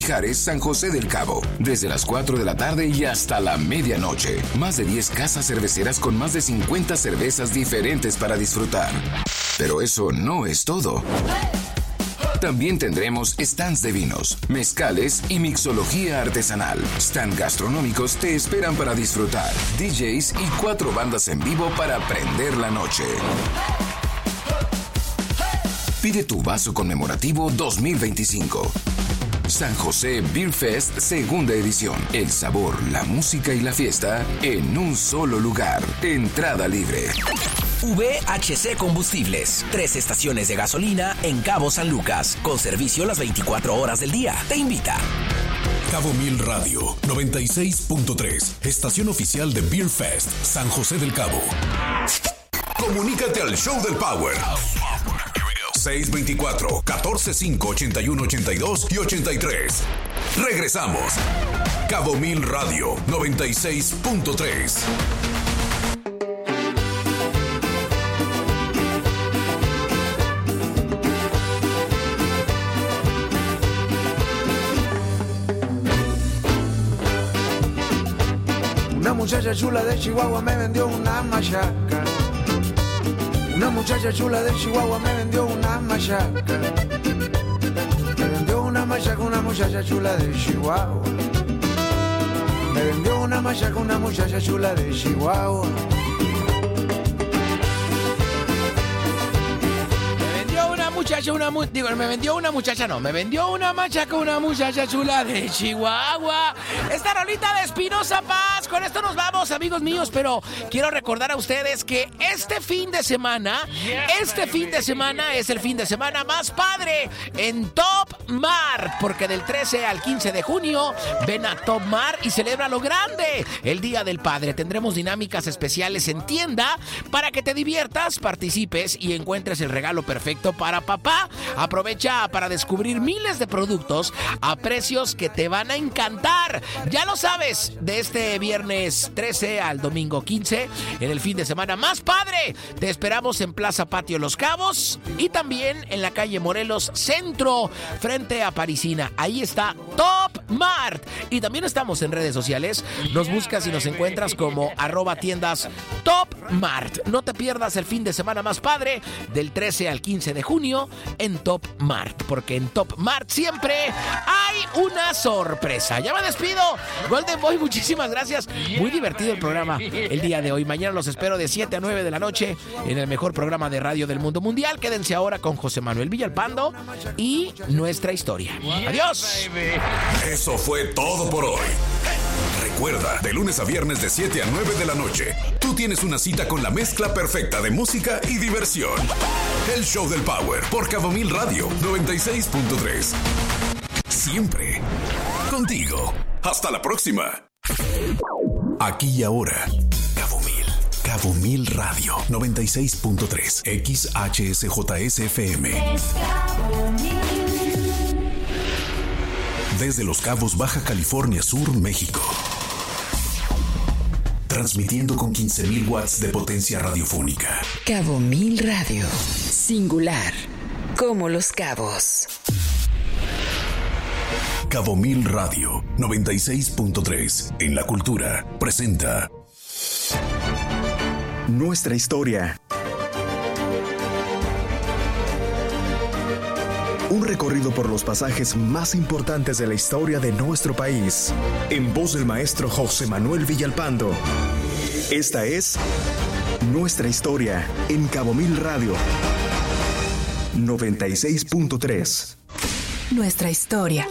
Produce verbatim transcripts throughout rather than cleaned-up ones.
Mijares, San José del Cabo, desde las cuatro de la tarde y hasta la medianoche. Más de diez casas cerveceras con más de cincuenta cervezas diferentes para disfrutar. Pero eso no es todo. También tendremos stands de vinos, mezcales y mixología artesanal. Stand gastronómicos te esperan para disfrutar. D Js y cuatro bandas en vivo para prender la noche. Pide tu vaso conmemorativo dos mil veinticinco. San José Beer Fest, segunda edición. El sabor, la música y la fiesta en un solo lugar. Entrada libre. V H C Combustibles. Tres estaciones de gasolina en Cabo San Lucas, con servicio las veinticuatro horas del día. Te invita. Cabo Mil Radio noventa y seis punto tres. Estación oficial de Beer Fest, San José del Cabo. Comunícate al Show del Power. seis dos cuatro, uno cuatro cinco, ocho uno ocho dos y ochenta y tres. Regresamos. Cabo Mil Radio noventa y seis punto tres. Una muchacha chula de Chihuahua me vendió una machaca. Una muchacha chula de Chihuahua me vendió una machaca. Me vendió una machaca una muchacha chula de Chihuahua. Me vendió una machaca una muchacha chula de Chihuahua. Muchacha, una mu- digo, me vendió una muchacha, no, me vendió una machaca, una muchacha chula de Chihuahua. Esta rolita de Espinosa Paz. Con esto nos vamos, amigos míos, pero quiero recordar a ustedes que este fin de semana, este fin de semana es el fin de semana más padre en Top Mart, porque del trece al quince de junio ven a Top Mart y celebra lo grande, el Día del Padre. Tendremos dinámicas especiales en tienda para que te diviertas, participes y encuentres el regalo perfecto para papá. Aprovecha para descubrir miles de productos a precios que te van a encantar. Ya lo sabes, de este viernes trece al domingo quince, en el fin de semana más padre. Te esperamos en Plaza Patio Los Cabos y también en la calle Morelos Centro, frente a Parisina. Ahí está Top Mart. Y también estamos en redes sociales. Nos buscas y nos encuentras como arroba tiendas Top Mart. No te pierdas el fin de semana más padre del trece al quince de junio en Top Mart, porque en Top Mart siempre hay una sorpresa. Ya me despido. Golden Boy, muchísimas gracias. Muy divertido el programa el día de hoy. Mañana los espero de siete a nueve de la noche en el mejor programa de radio del mundo mundial. Quédense ahora con José Manuel Villalpando y nuestra historia. Adiós. Eso fue todo por hoy. Recuerda, de lunes a viernes de siete a nueve de la noche, tú tienes una cita con la mezcla perfecta de música y diversión. El Show del Power por Cabo Mil Radio noventa y seis punto tres. Siempre contigo. Hasta la próxima. Aquí y ahora, Cabo Mil. Cabo Mil Radio noventa y seis punto tres. X H S J S F M. Desde Los Cabos, Baja California Sur, México. Transmitiendo con quince mil watts de potencia radiofónica. Cabo Mil Radio. Singular. Como Los Cabos. Cabo Mil Radio noventa y seis punto tres. En la cultura presenta Nuestra historia. Un recorrido por los pasajes más importantes de la historia de nuestro país. En voz del maestro José Manuel Villalpando. Esta es Nuestra historia en Cabo Mil Radio noventa y seis punto tres. Nuestra historia.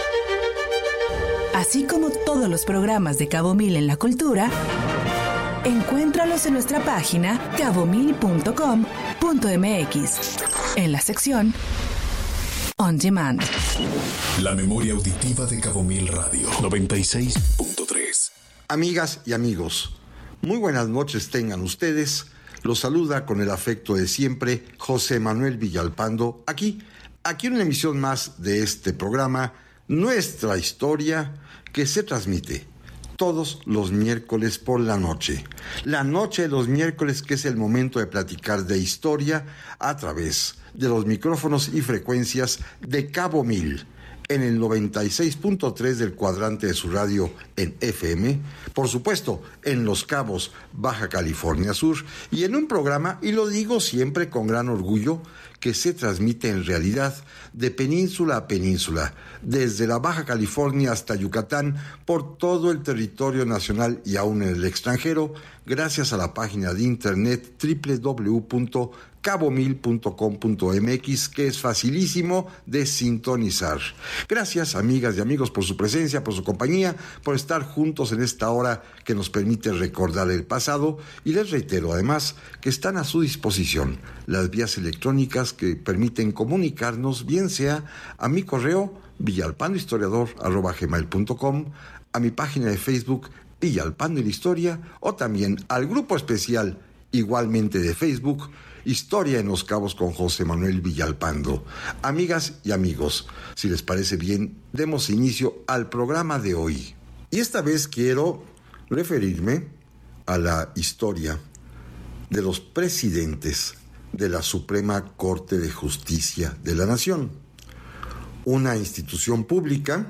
Así como todos los programas de Cabo Mil en la cultura, encuéntralos en nuestra página cabo mil punto com punto m x, en la sección On Demand. La memoria auditiva de Cabo Mil Radio noventa y seis punto tres. Amigas y amigos, muy buenas noches tengan ustedes. Los saluda con el afecto de siempre José Manuel Villalpando, aquí, aquí en una emisión más de este programa, Nuestra Historia, que se transmite todos los miércoles por la noche. La noche de los miércoles, que es el momento de platicar de historia a través de los micrófonos y frecuencias de Cabo Mil, en el noventa y seis punto tres del cuadrante de su radio en F M, por supuesto en Los Cabos, Baja California Sur, y en un programa, y lo digo siempre con gran orgullo, que se transmite en realidad de península a península, desde la Baja California hasta Yucatán, por todo el territorio nacional y aún en el extranjero, gracias a la página de internet doble u doble u doble u punto cabo mil punto com punto m x, que es facilísimo de sintonizar. Gracias, amigas y amigos, por su presencia, por su compañía, por estar juntos en esta hora que nos permite recordar el pasado, y les reitero además que están a su disposición las vías electrónicas que permiten comunicarnos, bien sea a mi correo villalpandohistoriador arroba gmail punto com, a mi página de Facebook Villalpando y la Historia, o también al grupo especial igualmente de Facebook Historia en Los Cabos con José Manuel Villalpando. Amigas y amigos, si les parece bien, demos inicio al programa de hoy. Y esta vez quiero referirme a la historia de los presidentes de la Suprema Corte de Justicia de la Nación, una institución pública,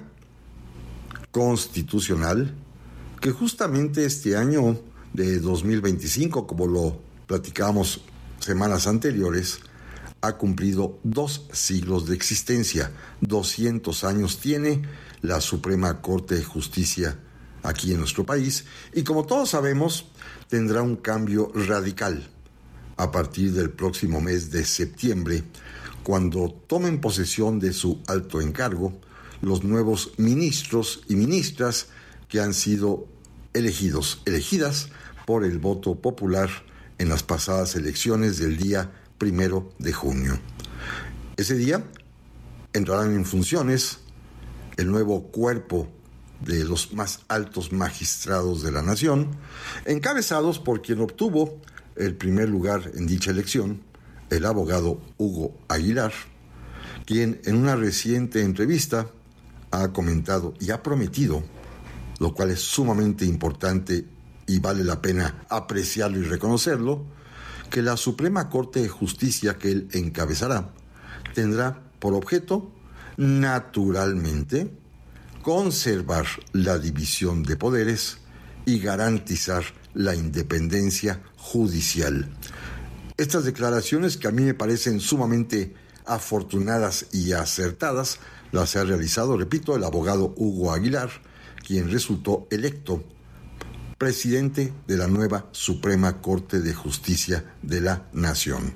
constitucional, que justamente este año de dos mil veinticinco, como lo platicábamos semanas anteriores, ha cumplido dos siglos de existencia. doscientos años tiene la Suprema Corte de Justicia aquí en nuestro país, y como todos sabemos, tendrá un cambio radical a partir del próximo mes de septiembre, cuando tomen posesión de su alto encargo los nuevos ministros y ministras que han sido elegidos, elegidas por el voto popular en las pasadas elecciones del día primero de junio. Ese día entrarán en funciones el nuevo cuerpo de los más altos magistrados de la nación, encabezados por quien obtuvo el primer lugar en dicha elección, el abogado Hugo Aguilar, quien en una reciente entrevista ha comentado y ha prometido, lo cual es sumamente importante y vale la pena apreciarlo y reconocerlo, que la Suprema Corte de Justicia que él encabezará tendrá por objeto, naturalmente, conservar la división de poderes y garantizar la independencia judicial. Estas declaraciones, que a mí me parecen sumamente afortunadas y acertadas, las ha realizado, repito, el abogado Hugo Aguilar, quien resultó electo presidente de la nueva Suprema Corte de Justicia de la Nación.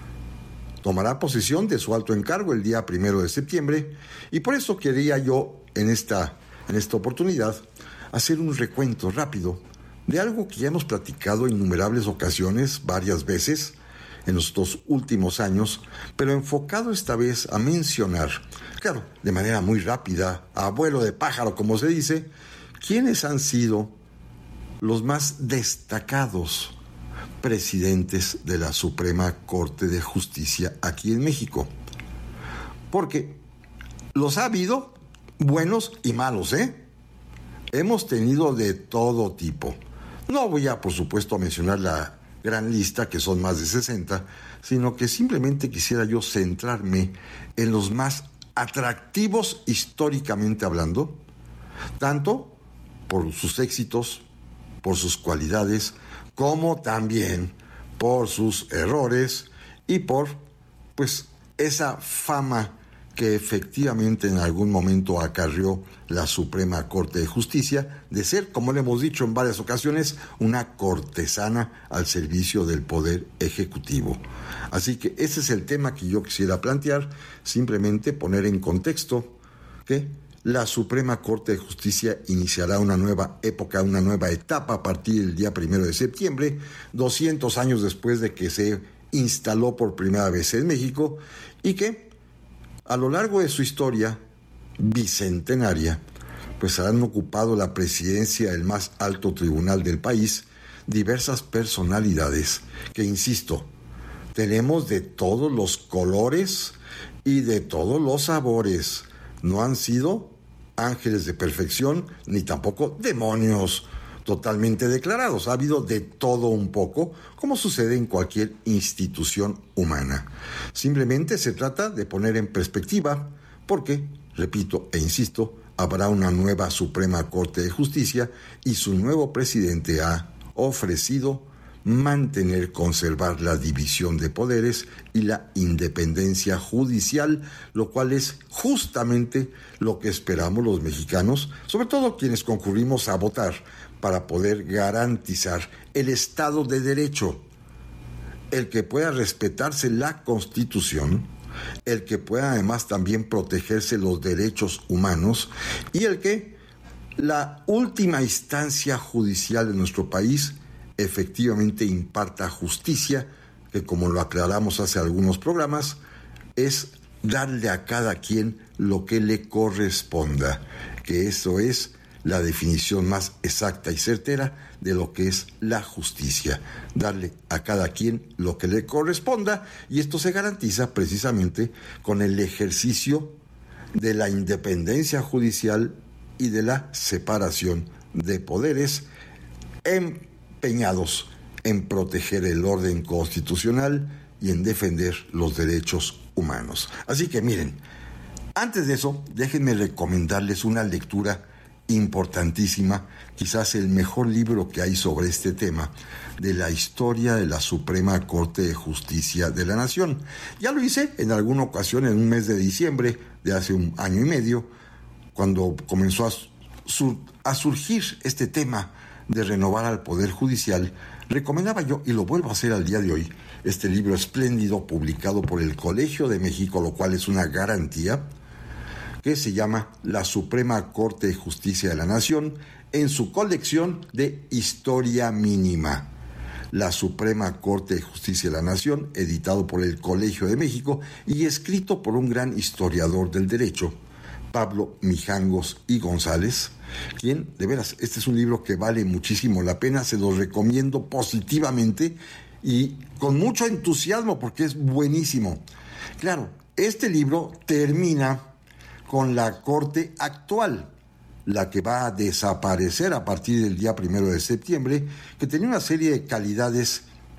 Tomará posesión de su alto encargo el día primero de septiembre, y por eso quería yo en esta, en esta oportunidad hacer un recuento rápido de algo que ya hemos platicado en innumerables ocasiones, varias veces en los dos últimos años, pero enfocado esta vez a mencionar, claro, de manera muy rápida, a vuelo de pájaro, como se dice, quiénes han sido los más destacados presidentes de la Suprema Corte de Justicia aquí en México. Porque los ha habido buenos y malos, ¿eh? Hemos tenido de todo tipo. No voy a, por supuesto, a mencionar la gran lista, que son más de sesenta, sino que simplemente quisiera yo centrarme en los más atractivos históricamente hablando, tanto por sus éxitos, por sus cualidades, como también por sus errores y por, pues, esa fama que efectivamente en algún momento acarrió la Suprema Corte de Justicia de ser, como le hemos dicho en varias ocasiones, una cortesana al servicio del Poder Ejecutivo. Así que ese es el tema que yo quisiera plantear, simplemente poner en contexto que la Suprema Corte de Justicia iniciará una nueva época, una nueva etapa a partir del día primero de septiembre, doscientos años después de que se instaló por primera vez en México, y que a lo largo de su historia bicentenaria, pues han ocupado la presidencia del más alto tribunal del país diversas personalidades que, insisto, tenemos de todos los colores y de todos los sabores. No han sido ángeles de perfección, ni tampoco demonios totalmente declarados. Ha habido de todo un poco, como sucede en cualquier institución humana. Simplemente se trata de poner en perspectiva, porque repito e insisto, habrá una nueva Suprema Corte de Justicia y su nuevo presidente ha ofrecido mantener, conservar la división de poderes y la independencia judicial, lo cual es justamente lo que esperamos los mexicanos, sobre todo quienes concurrimos a votar para poder garantizar el Estado de Derecho, el que pueda respetarse la Constitución, el que pueda además también protegerse los derechos humanos y el que la última instancia judicial de nuestro país efectivamente imparta justicia, que como lo aclaramos hace algunos programas, es darle a cada quien lo que le corresponda, que eso es la definición más exacta y certera de lo que es la justicia, darle a cada quien lo que le corresponda, y esto se garantiza precisamente con el ejercicio de la independencia judicial y de la separación de poderes, empeñados en proteger el orden constitucional y en defender los derechos humanos. Así que miren, antes de eso, déjenme recomendarles una lectura importantísima, quizás el mejor libro que hay sobre este tema, de la historia de la Suprema Corte de Justicia de la Nación. Ya lo hice en alguna ocasión en un mes de diciembre de hace un año y medio, cuando comenzó a, sur- a surgir este tema de renovar al Poder Judicial. Recomendaba yo, y lo vuelvo a hacer al día de hoy, este libro espléndido publicado por el Colegio de México, lo cual es una garantía, que se llama La Suprema Corte de Justicia de la Nación, en su colección de Historia Mínima. La Suprema Corte de Justicia de la Nación, editado por el Colegio de México y escrito por un gran historiador del derecho, Pablo Mijangos y González, quien, de veras, este es un libro que vale muchísimo la pena, se lo recomiendo positivamente y con mucho entusiasmo porque es buenísimo. Claro, este libro termina con la Corte actual, la que va a desaparecer a partir del día primero de septiembre, que tenía una serie de calidades,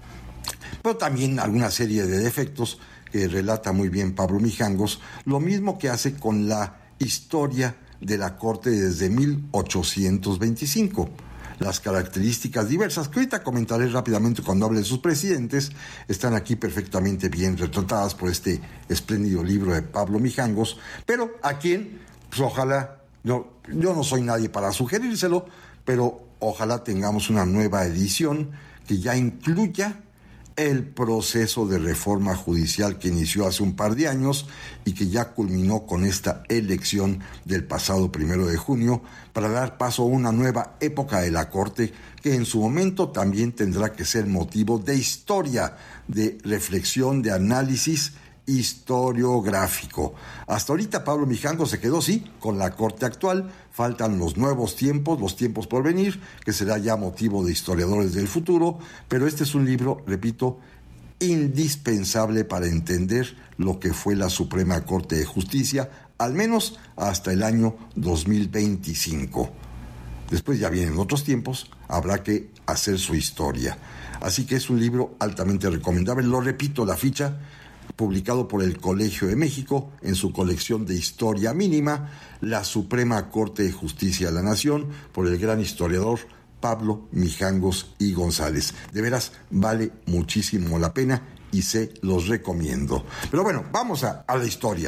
pero también alguna serie de defectos que relata muy bien Pablo Mijangos, lo mismo que hace con la historia de la Corte desde mil ochocientos veinticinco. Las características diversas, que ahorita comentaré rápidamente cuando hable de sus presidentes, están aquí perfectamente bien retratadas por este espléndido libro de Pablo Mijangos, pero a quien, pues ojalá, yo, yo no soy nadie para sugerírselo, pero ojalá tengamos una nueva edición que ya incluya el proceso de reforma judicial que inició hace un par de años y que ya culminó con esta elección del pasado primero de junio para dar paso a una nueva época de la Corte que en su momento también tendrá que ser motivo de historia, de reflexión, de análisis historiográfico. Hasta ahorita Pablo Mijangos se quedó, sí, con la Corte actual. Faltan los nuevos tiempos, los tiempos por venir, que será ya motivo de historiadores del futuro, pero este es un libro, repito, indispensable para entender lo que fue la Suprema Corte de Justicia, al menos hasta el año dos mil veinticinco. Después ya vienen otros tiempos, habrá que hacer su historia. Así que es un libro altamente recomendable. Lo repito, la ficha, publicado por el Colegio de México en su colección de Historia Mínima, La Suprema Corte de Justicia de la Nación, por el gran historiador Pablo Mijangos y González. De veras, vale muchísimo la pena y se los recomiendo. Pero bueno, vamos a, a la historia.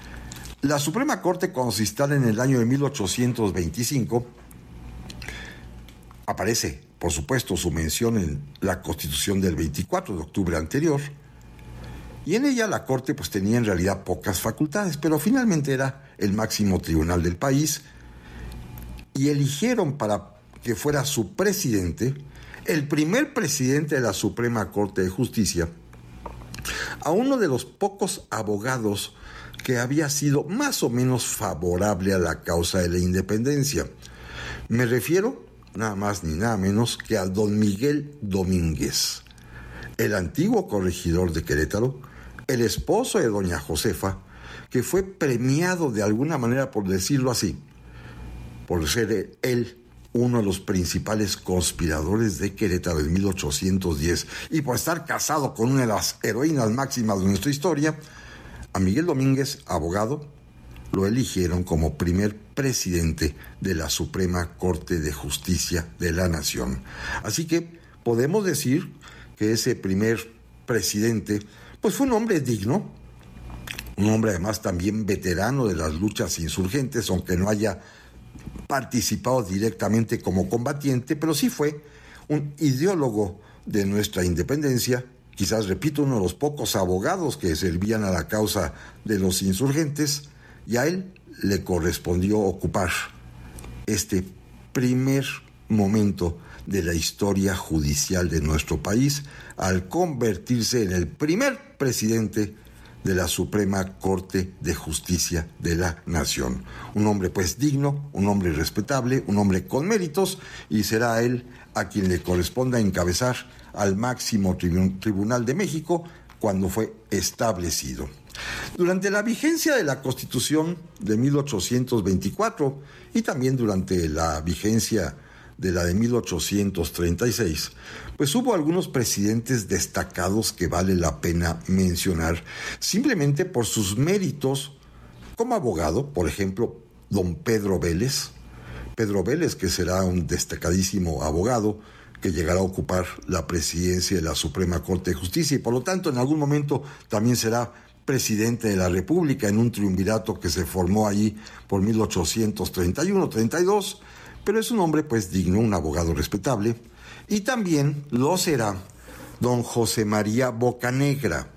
La Suprema Corte, cuando se instala en el año de mil ochocientos veinticinco, aparece, por supuesto, su mención en la Constitución del veinticuatro de octubre anterior, y en ella la Corte pues tenía en realidad pocas facultades, pero finalmente era el máximo tribunal del país, y eligieron para que fuera su presidente, el primer presidente de la Suprema Corte de Justicia, a uno de los pocos abogados que había sido más o menos favorable a la causa de la independencia. Me refiero nada más ni nada menos que a don Miguel Domínguez, el antiguo corregidor de Querétaro, el esposo de doña Josefa, que fue premiado de alguna manera, por decirlo así, por ser él uno de los principales conspiradores de Querétaro en mil ochocientos diez y por estar casado con una de las heroínas máximas de nuestra historia. A Miguel Domínguez, abogado, lo eligieron como primer presidente de la Suprema Corte de Justicia de la Nación. Así que podemos decir que ese primer presidente pues fue un hombre digno, un hombre además también veterano de las luchas insurgentes, aunque no haya participado directamente como combatiente, pero sí fue un ideólogo de nuestra independencia, quizás, repito, uno de los pocos abogados que servían a la causa de los insurgentes, y a él le correspondió ocupar este primer momento de la historia judicial de nuestro país al convertirse en el primer presidente de la Suprema Corte de Justicia de la Nación. Un hombre pues digno, un hombre respetable, un hombre con méritos, y será a él a quien le corresponda encabezar al máximo tribu- Tribunal de México cuando fue establecido. Durante la vigencia de la Constitución de mil ochocientos veinticuatro y también durante la vigencia de la de mil ochocientos treinta y seis, pues hubo algunos presidentes destacados que vale la pena mencionar simplemente por sus méritos como abogado. Por ejemplo, don Pedro Vélez, Pedro Vélez, que será un destacadísimo abogado que llegará a ocupar la presidencia de la Suprema Corte de Justicia y por lo tanto en algún momento también será presidente de la República en un triunvirato que se formó allí por mil ochocientos treinta y uno treinta y dos, pero es un hombre pues digno, un abogado respetable. Y también lo será don José María Bocanegra,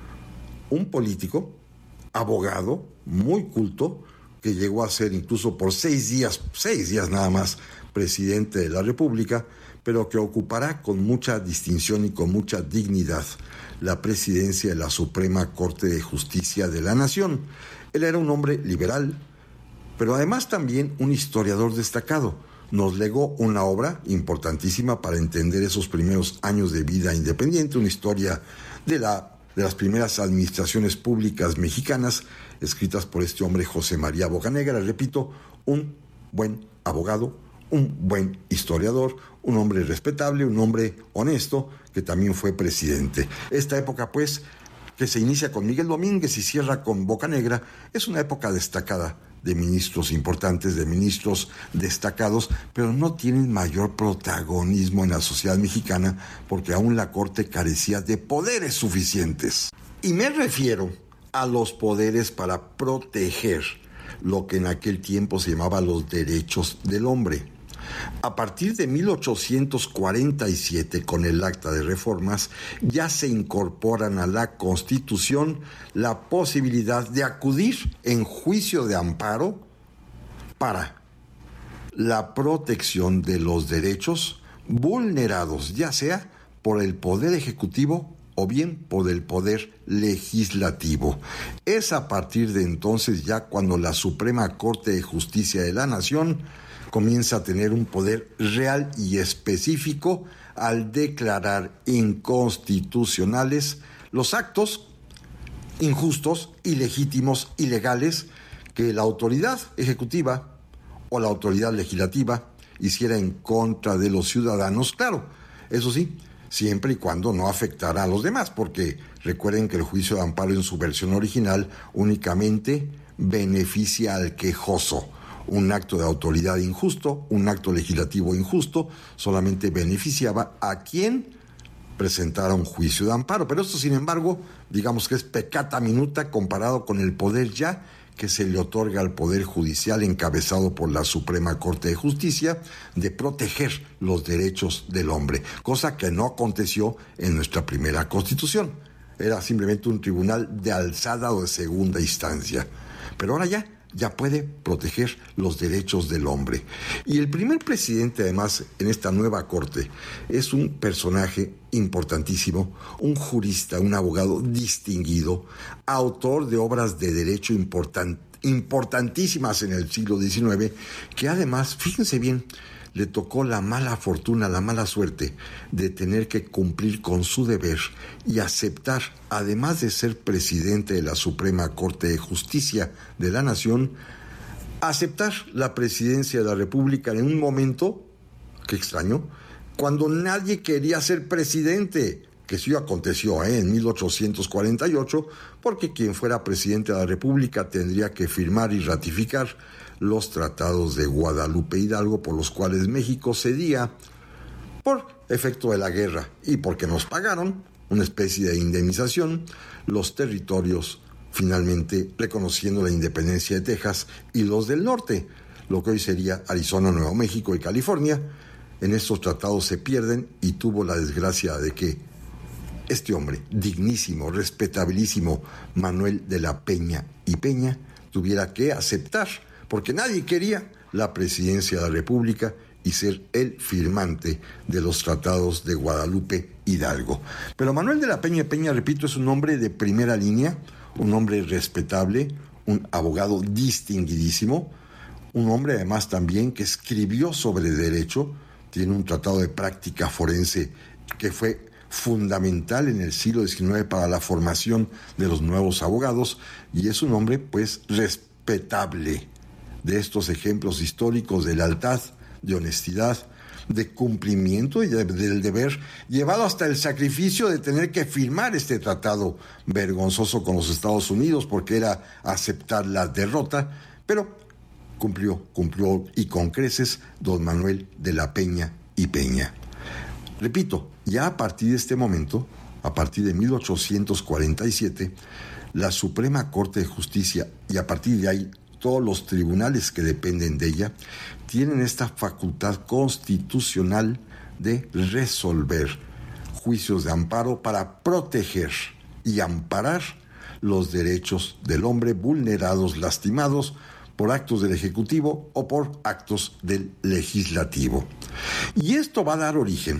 un político, abogado, muy culto, que llegó a ser incluso por seis días, seis días nada más, presidente de la República, pero que ocupará con mucha distinción y con mucha dignidad la presidencia de la Suprema Corte de Justicia de la Nación. Él era un hombre liberal, pero además también un historiador destacado. Nos legó una obra importantísima para entender esos primeros años de vida independiente, una historia de, la, de las primeras administraciones públicas mexicanas, escritas por este hombre José María Bocanegra. Repito, un buen abogado, un buen historiador, un hombre respetable, un hombre honesto, que también fue presidente. Esta época, pues, que se inicia con Miguel Domínguez y cierra con Bocanegra, es una época destacada de ministros importantes, de ministros destacados, pero no tienen mayor protagonismo en la sociedad mexicana porque aún la Corte carecía de poderes suficientes. Y me refiero a los poderes para proteger lo que en aquel tiempo se llamaba los derechos del hombre. A partir de mil ochocientos cuarenta y siete, con el Acta de Reformas, ya se incorporan a la Constitución la posibilidad de acudir en juicio de amparo para la protección de los derechos vulnerados, ya sea por el Poder Ejecutivo o bien por el Poder Legislativo. Es a partir de entonces ya cuando la Suprema Corte de Justicia de la Nación comienza a tener un poder real y específico al declarar inconstitucionales los actos injustos, ilegítimos, ilegales que la autoridad ejecutiva o la autoridad legislativa hiciera en contra de los ciudadanos. Claro, eso sí, siempre y cuando no afectara a los demás, porque recuerden que el juicio de amparo en su versión original únicamente beneficia al quejoso. Un acto de autoridad injusto, un acto legislativo injusto, solamente beneficiaba a quien presentara un juicio de amparo. Pero esto, sin embargo, digamos que es peccata minuta comparado con el poder ya que se le otorga al Poder Judicial encabezado por la Suprema Corte de Justicia de proteger los derechos del hombre, cosa que no aconteció en nuestra primera Constitución. Era simplemente un tribunal de alzada o de segunda instancia. Pero ahora ya ya puede proteger los derechos del hombre. Y el primer presidente, además, en esta nueva corte, es un personaje importantísimo, un jurista, un abogado distinguido, autor de obras de derecho important, importantísimas en el siglo diecinueve, que además, fíjense bien, le tocó la mala fortuna, la mala suerte de tener que cumplir con su deber y aceptar, además de ser presidente de la Suprema Corte de Justicia de la Nación, aceptar la presidencia de la República en un momento, qué extraño, cuando nadie quería ser presidente. que sí aconteció ¿eh? en mil ochocientos cuarenta y ocho, porque quien fuera presidente de la República tendría que firmar y ratificar los tratados de Guadalupe Hidalgo, por los cuales México cedía, por efecto de la guerra y porque nos pagaron una especie de indemnización, los territorios, finalmente reconociendo la independencia de Texas y los del norte, lo que hoy sería Arizona, Nuevo México y California. En estos tratados se pierden y tuvo la desgracia de que este hombre, dignísimo, respetabilísimo, Manuel de la Peña y Peña, tuviera que aceptar, porque nadie quería la presidencia de la República y ser el firmante de los tratados de Guadalupe Hidalgo. Pero Manuel de la Peña y Peña, repito, es un hombre de primera línea, un hombre respetable, un abogado distinguidísimo, un hombre además también que escribió sobre derecho, tiene un tratado de práctica forense que fue fundamental en el siglo diecinueve para la formación de los nuevos abogados, y es un hombre pues respetable, de estos ejemplos históricos de lealtad, de honestidad, de cumplimiento y de, del deber, llevado hasta el sacrificio de tener que firmar este tratado vergonzoso con los Estados Unidos, porque era aceptar la derrota, pero cumplió, cumplió y con creces don Manuel de la Peña y Peña. Repito, ya a partir de este momento, a partir de mil ochocientos cuarenta y siete, la Suprema Corte de Justicia, y a partir de ahí todos los tribunales que dependen de ella, tienen esta facultad constitucional de resolver juicios de amparo para proteger y amparar los derechos del hombre vulnerados, lastimados por actos del Ejecutivo o por actos del Legislativo. Y esto va a dar origen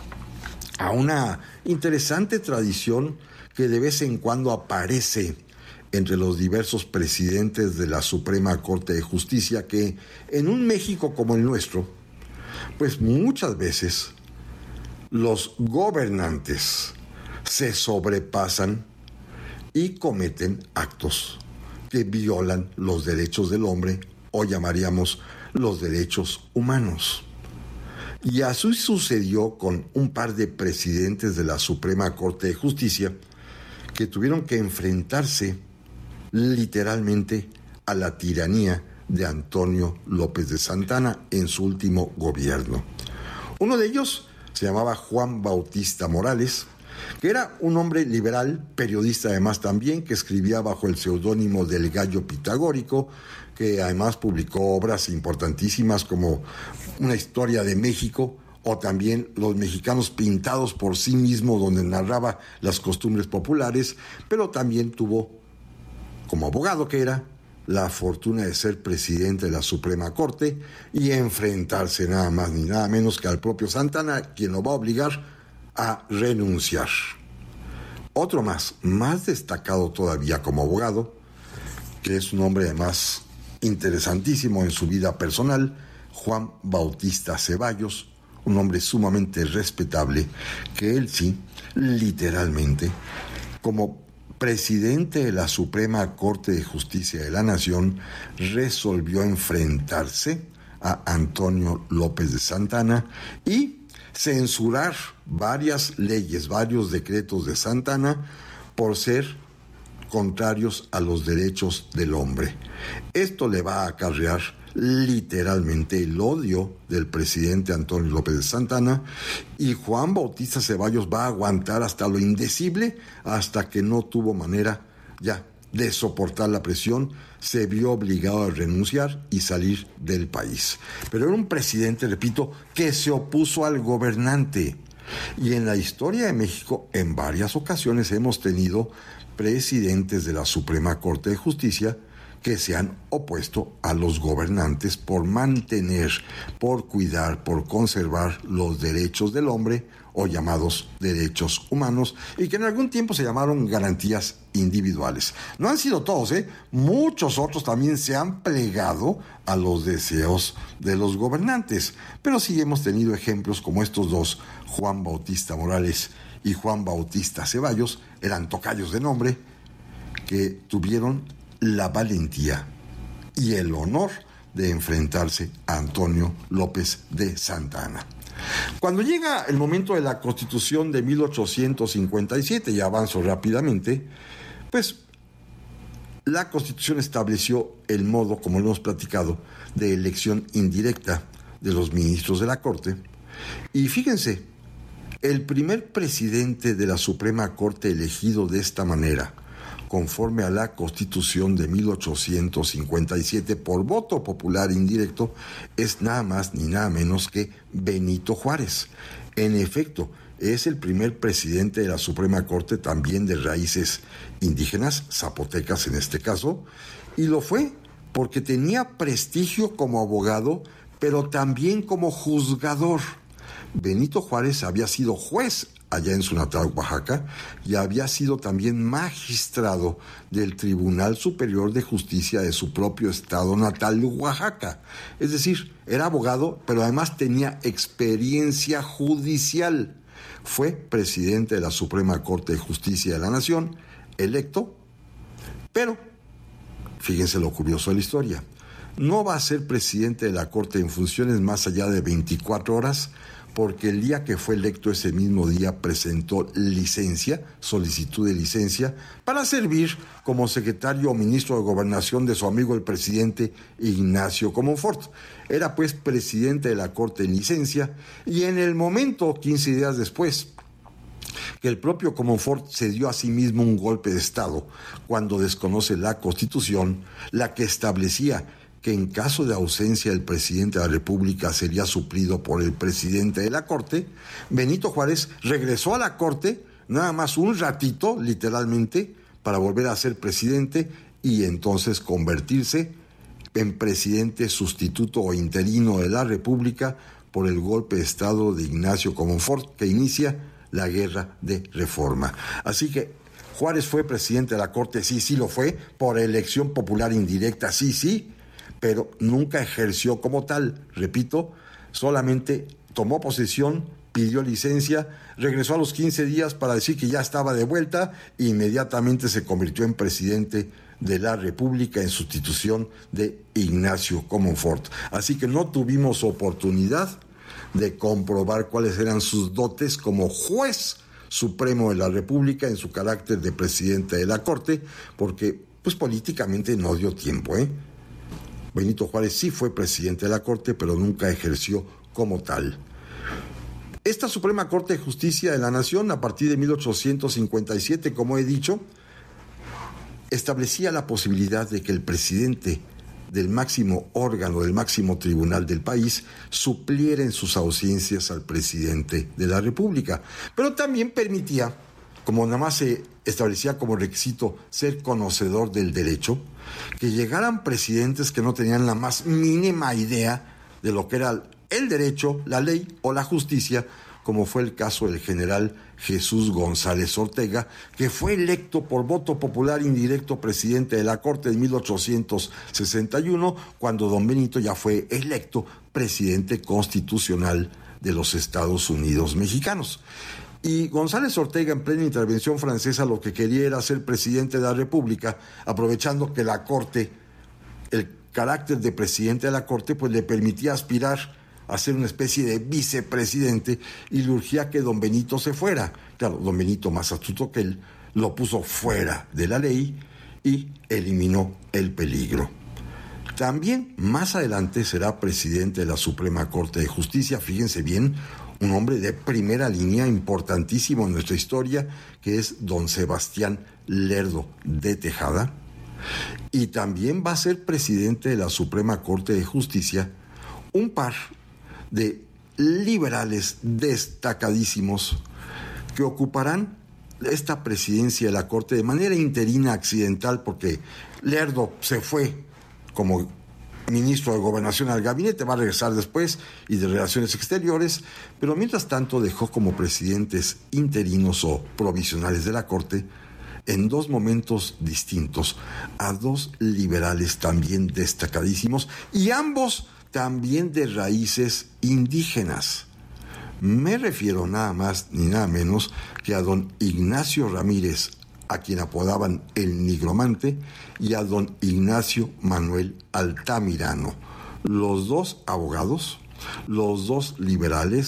a una interesante tradición que de vez en cuando aparece entre los diversos presidentes de la Suprema Corte de Justicia, que en un México como el nuestro, pues muchas veces los gobernantes se sobrepasan y cometen actos que violan los derechos del hombre, o llamaríamos los derechos humanos. Y así sucedió con un par de presidentes de la Suprema Corte de Justicia que tuvieron que enfrentarse literalmente a la tiranía de Antonio López de Santana en su último gobierno. Uno de ellos se llamaba Juan Bautista Morales, que era un hombre liberal, periodista además también, que escribía bajo el seudónimo del Gallo Pitagórico, que además publicó obras importantísimas como Una historia de México, o también Los mexicanos pintados por sí mismo, donde narraba las costumbres populares, pero también tuvo, como abogado que era, la fortuna de ser presidente de la Suprema Corte y enfrentarse nada más ni nada menos que al propio Santana, quien lo va a obligar a renunciar. Otro más, más destacado todavía como abogado, que es un hombre además interesantísimo en su vida personal, Juan Bautista Ceballos, un hombre sumamente respetable, que él sí, literalmente, como presidente de la Suprema Corte de Justicia de la Nación, resolvió enfrentarse a Antonio López de Santana y censurar varias leyes, varios decretos de Santana por ser contrarios a los derechos del hombre. Esto le va a acarrear literalmente el odio del presidente Antonio López de Santana, y Juan Bautista Ceballos va a aguantar hasta lo indecible, hasta que no tuvo manera ya de soportar la presión, se vio obligado a renunciar y salir del país. Pero era un presidente, repito, que se opuso al gobernante. Y en la historia de México, en varias ocasiones hemos tenido presidentes de la Suprema Corte de Justicia que se han opuesto a los gobernantes por mantener, por cuidar, por conservar los derechos del hombre, o llamados derechos humanos, y que en algún tiempo se llamaron garantías individuales. No han sido todos, ¿eh? Muchos otros también se han plegado a los deseos de los gobernantes, pero sí hemos tenido ejemplos como estos dos, Juan Bautista Morales y Juan Bautista Ceballos, eran tocayos de nombre, que tuvieron la valentía y el honor de enfrentarse a Antonio López de Santana. Cuando llega el momento de la Constitución de mil ochocientos cincuenta y siete, y avanzo rápidamente, pues la Constitución estableció el modo, como lo hemos platicado, de elección indirecta de los ministros de la Corte. Y fíjense, el primer presidente de la Suprema Corte elegido de esta manera, conforme a la Constitución de mil ochocientos cincuenta y siete por voto popular indirecto, es nada más ni nada menos que Benito Juárez. En efecto, es el primer presidente de la Suprema Corte también de raíces indígenas, zapotecas en este caso, y lo fue porque tenía prestigio como abogado, pero también como juzgador. Benito Juárez había sido juez allá en su natal Oaxaca y había sido también magistrado del Tribunal Superior de Justicia de su propio estado natal, Oaxaca. Es decir, era abogado, pero además tenía experiencia judicial. Fue presidente de la Suprema Corte de Justicia de la Nación, electo, pero, fíjense lo curioso de la historia, no va a ser presidente de la Corte en funciones más allá de veinticuatro horas, porque el día que fue electo, ese mismo día presentó licencia, solicitud de licencia, para servir como secretario o ministro de Gobernación de su amigo el presidente Ignacio Comonfort. Era pues presidente de la Corte en licencia, y en el momento, quince días después, que el propio Comonfort se dio a sí mismo un golpe de Estado cuando desconoce la Constitución, la que establecía que en caso de ausencia del presidente de la República sería suplido por el presidente de la Corte, Benito Juárez regresó a la Corte nada más un ratito, literalmente, para volver a ser presidente y entonces convertirse en presidente sustituto o interino de la República por el golpe de Estado de Ignacio Comonfort, que inicia la Guerra de Reforma. Así que Juárez fue presidente de la Corte, sí, sí lo fue, por elección popular indirecta, sí, sí, pero nunca ejerció como tal. Repito, solamente tomó posesión, pidió licencia, regresó a los quince días para decir que ya estaba de vuelta e inmediatamente se convirtió en presidente de la República en sustitución de Ignacio Comonfort. Así que no tuvimos oportunidad de comprobar cuáles eran sus dotes como juez supremo de la República en su carácter de presidente de la Corte, porque pues políticamente no dio tiempo, ¿eh? Benito Juárez sí fue presidente de la Corte, pero nunca ejerció como tal. Esta Suprema Corte de Justicia de la Nación, a partir de mil ochocientos cincuenta y siete, como he dicho, establecía la posibilidad de que el presidente del máximo órgano, del máximo tribunal del país, supliera en sus ausencias al presidente de la República. Pero también permitía, como nada más se establecía como requisito ser conocedor del derecho, que llegaran presidentes que no tenían la más mínima idea de lo que era el derecho, la ley o la justicia, como fue el caso del general Jesús González Ortega, que fue electo por voto popular indirecto presidente de la Corte en mil ochocientos sesenta y uno, cuando don Benito ya fue electo presidente constitucional de los Estados Unidos mexicanos. Y González Ortega, en plena intervención francesa, lo que quería era ser presidente de la República, aprovechando que la Corte, el carácter de presidente de la Corte, pues le permitía aspirar a ser una especie de vicepresidente, y le urgía que don Benito se fuera. Claro, don Benito, más astuto que él, lo puso fuera de la ley y eliminó el peligro. También más adelante será presidente de la Suprema Corte de Justicia, fíjense bien, un hombre de primera línea importantísimo en nuestra historia, que es don Sebastián Lerdo de Tejada, y también va a ser presidente de la Suprema Corte de Justicia un par de liberales destacadísimos que ocuparán esta presidencia de la Corte de manera interina, accidental, porque Lerdo se fue como ministro de Gobernación al gabinete, va a regresar después, y de Relaciones Exteriores, pero mientras tanto dejó como presidentes interinos o provisionales de la Corte, en dos momentos distintos, a dos liberales también destacadísimos, y ambos también de raíces indígenas. Me refiero nada más ni nada menos que a don Ignacio Ramírez, a quien apodaban el Nigromante, y a don Ignacio Manuel Altamirano, los dos abogados, los dos liberales,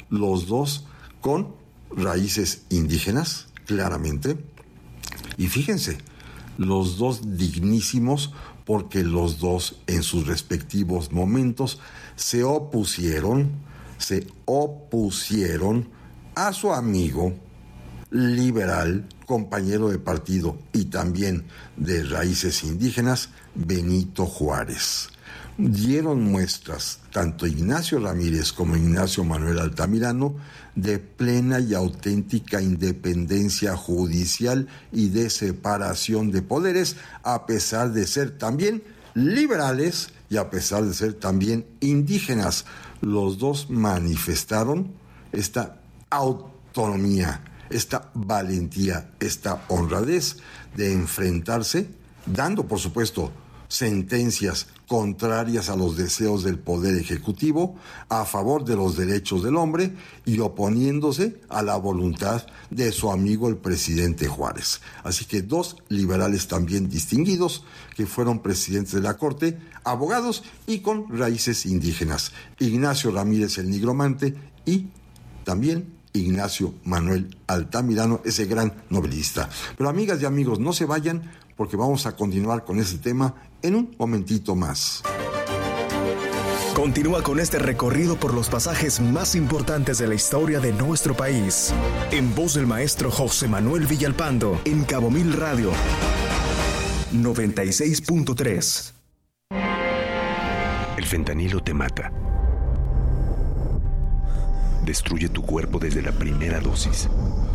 los dos con raíces indígenas, claramente. Y fíjense, los dos dignísimos, porque los dos en sus respectivos momentos se opusieron, se opusieron a su amigo liberal, compañero de partido y también de raíces indígenas, Benito Juárez. Dieron muestras, tanto Ignacio Ramírez como Ignacio Manuel Altamirano, de plena y auténtica independencia judicial y de separación de poderes, a pesar de ser también liberales y a pesar de ser también indígenas. Los dos manifestaron esta autonomía, esta valentía, esta honradez de enfrentarse, dando, por supuesto, sentencias contrarias a los deseos del Poder Ejecutivo, a favor de los derechos del hombre y oponiéndose a la voluntad de su amigo el presidente Juárez. Así que dos liberales también distinguidos que fueron presidentes de la Corte, abogados y con raíces indígenas. Ignacio Ramírez el Nigromante y también Ignacio Manuel Altamirano, ese gran novelista. Pero amigas y amigos, no se vayan porque vamos a continuar con este tema en un momentito más. Continúa con este recorrido por los pasajes más importantes de la historia de nuestro país. En voz del maestro José Manuel Villalpando, en Cabo Mil Radio noventa y seis punto tres. El fentanilo te mata. Destruye tu cuerpo desde la primera dosis.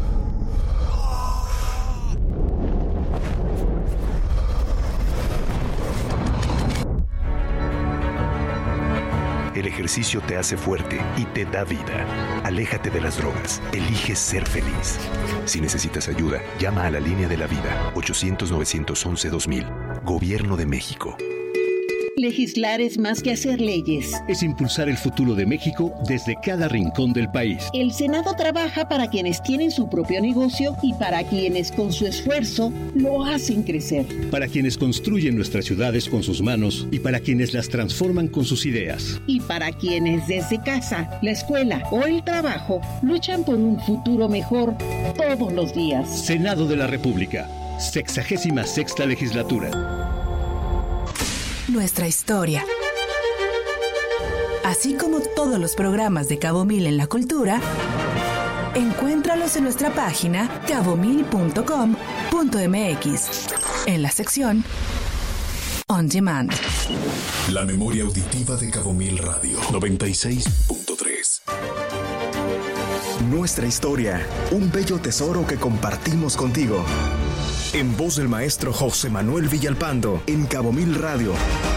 El ejercicio te hace fuerte y te da vida. Aléjate de las drogas. Elige ser feliz. Si necesitas ayuda, llama a la línea de la vida ochocientos, novecientos once, dos mil. Gobierno de México. Legislar es más que hacer leyes. Es impulsar el futuro de México desde cada rincón del país. El Senado trabaja para quienes tienen su propio negocio y para quienes con su esfuerzo lo hacen crecer. Para quienes construyen nuestras ciudades con sus manos y para quienes las transforman con sus ideas. Y para quienes desde casa, la escuela o el trabajo luchan por un futuro mejor todos los días. Senado de la República, sexagésima sexta legislatura. Nuestra historia. Así como todos los programas de Cabo Mil en la cultura, encuéntralos en nuestra página cabo mil punto com punto m x, en la sección On Demand. La memoria auditiva de Cabo Mil Radio noventa y seis punto tres. Nuestra historia, un bello tesoro que compartimos contigo. En voz del maestro José Manuel Villalpando, en Cabo Mil Radio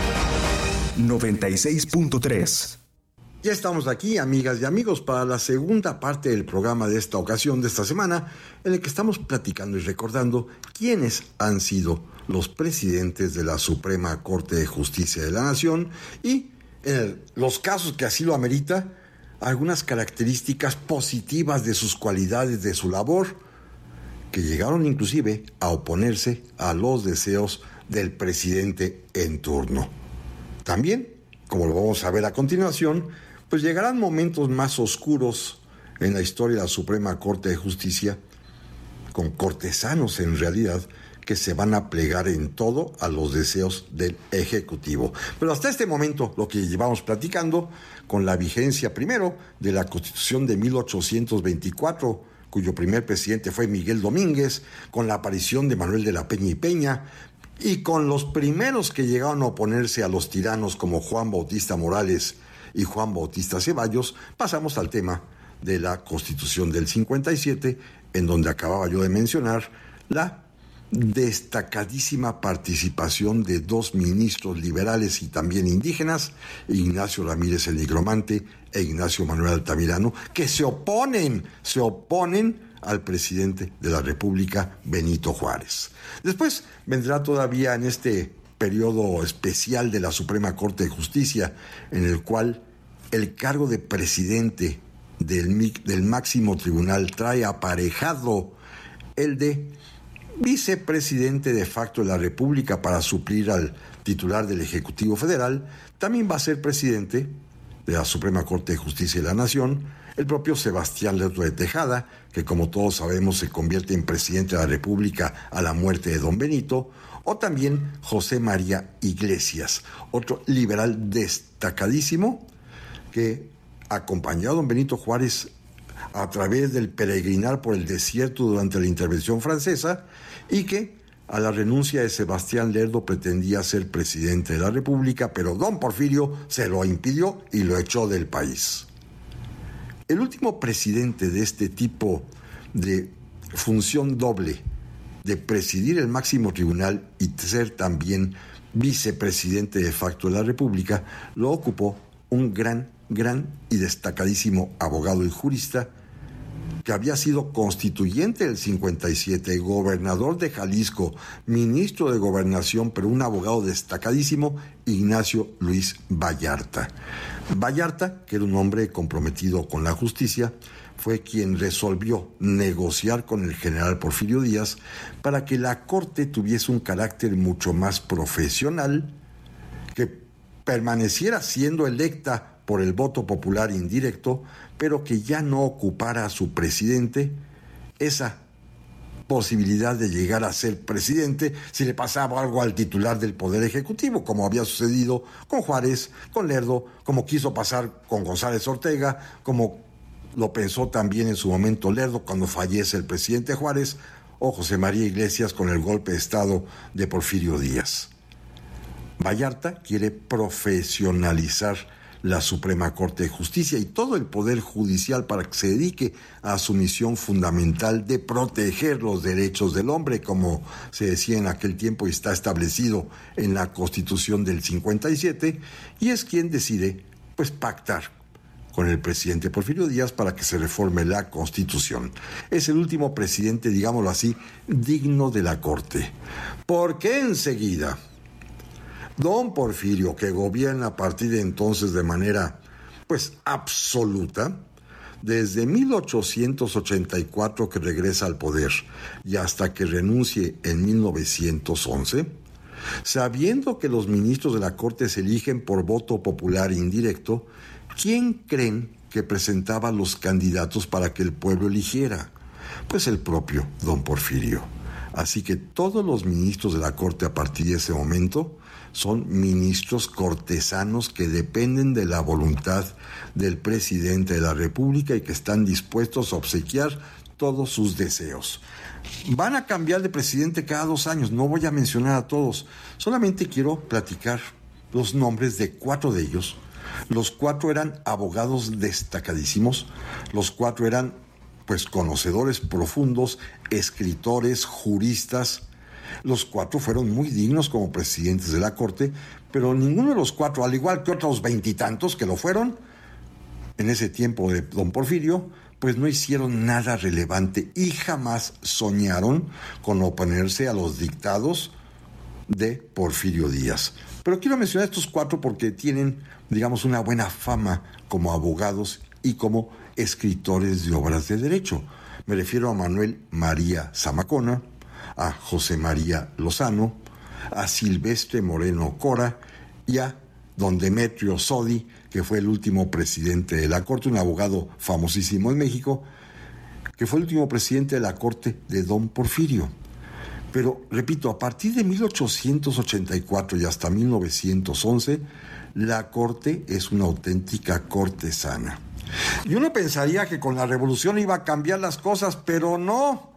noventa y seis punto tres. Ya estamos aquí, amigas y amigos, para la segunda parte del programa de esta ocasión, de esta semana, en el que estamos platicando y recordando quiénes han sido los presidentes de la Suprema Corte de Justicia de la Nación y, en el, los casos que así lo amerita, algunas características positivas de sus cualidades, de su labor, que llegaron inclusive a oponerse a los deseos del presidente en turno. También, como lo vamos a ver a continuación, pues llegarán momentos más oscuros en la historia de la Suprema Corte de Justicia, con cortesanos en realidad, que se van a plegar en todo a los deseos del Ejecutivo. Pero hasta este momento, lo que llevamos platicando, con la vigencia primero de la Constitución de mil ochocientos veinticuatro, cuyo primer presidente fue Miguel Domínguez, con la aparición de Manuel de la Peña y Peña, y con los primeros que llegaron a oponerse a los tiranos como Juan Bautista Morales y Juan Bautista Ceballos, pasamos al tema de la Constitución del cincuenta y siete, en donde acababa yo de mencionar la destacadísima participación de dos ministros liberales y también indígenas, Ignacio Ramírez el Nigromante e Ignacio Manuel Altamirano, que se oponen, se oponen al presidente de la República, Benito Juárez. Después vendrá todavía en este periodo especial de la Suprema Corte de Justicia, en el cual el cargo de presidente del, del máximo tribunal trae aparejado el de vicepresidente de facto de la República para suplir al titular del Ejecutivo Federal. También va a ser presidente de la Suprema Corte de Justicia de la Nación el propio Sebastián Lerdo de Tejada, que como todos sabemos se convierte en presidente de la República a la muerte de don Benito, o también José María Iglesias, otro liberal destacadísimo que acompañó a don Benito Juárez a través del peregrinar por el desierto durante la intervención francesa y que a la renuncia de Sebastián Lerdo pretendía ser presidente de la República, pero don Porfirio se lo impidió y lo echó del país. El último presidente de este tipo de función doble, de presidir el máximo tribunal y ser también vicepresidente de facto de la República, lo ocupó un gran, gran y destacadísimo abogado y jurista que había sido constituyente del cincuenta y siete, gobernador de Jalisco, ministro de Gobernación, pero un abogado destacadísimo, Ignacio Luis Vallarta. Vallarta, que era un hombre comprometido con la justicia, fue quien resolvió negociar con el general Porfirio Díaz para que la Corte tuviese un carácter mucho más profesional, que permaneciera siendo electa por el voto popular indirecto, pero que ya no ocupara a su presidente esa posibilidad de llegar a ser presidente si le pasaba algo al titular del Poder Ejecutivo, como había sucedido con Juárez, con Lerdo, como quiso pasar con González Ortega, como lo pensó también en su momento Lerdo cuando fallece el presidente Juárez, o José María Iglesias con el golpe de Estado de Porfirio Díaz. Vallarta quiere profesionalizar la Suprema Corte de Justicia y todo el Poder Judicial para que se dedique a su misión fundamental de proteger los derechos del hombre, como se decía en aquel tiempo y está establecido en la Constitución del cincuenta y siete, y es quien decide, pues, pactar con el presidente Porfirio Díaz para que se reforme la Constitución. Es el último presidente, digámoslo así, digno de la Corte. Porque enseguida don Porfirio, que gobierna a partir de entonces de manera, pues, absoluta, desde mil ochocientos ochenta y cuatro que regresa al poder y hasta que renuncie en mil novecientos once, sabiendo que los ministros de la Corte se eligen por voto popular indirecto, ¿quién creen que presentaba los candidatos para que el pueblo eligiera? Pues el propio don Porfirio. Así que todos los ministros de la Corte a partir de ese momento son ministros cortesanos que dependen de la voluntad del presidente de la República y que están dispuestos a obsequiar todos sus deseos. Van a cambiar de presidente cada dos años, no voy a mencionar a todos, solamente quiero platicar los nombres de cuatro de ellos. Los cuatro eran abogados destacadísimos, los cuatro eran, pues, conocedores profundos, escritores, juristas. Los cuatro fueron muy dignos como presidentes de la Corte, pero ninguno de los cuatro, al igual que otros veintitantos que lo fueron en ese tiempo de don Porfirio, pues no hicieron nada relevante y jamás soñaron con oponerse a los dictados de Porfirio Díaz. Pero quiero mencionar estos cuatro porque tienen, digamos, una buena fama como abogados y como escritores de obras de derecho. Me refiero a Manuel María Zamacona, a José María Lozano, a Silvestre Moreno Cora y a don Demetrio Sodi, que fue el último presidente de la Corte, un abogado famosísimo en México, que fue el último presidente de la Corte de don Porfirio. Pero, repito, a partir de mil ochocientos ochenta y cuatro y hasta mil novecientos once, la Corte es una auténtica cortesana. Y uno pensaría que con la revolución iba a cambiar las cosas, pero no.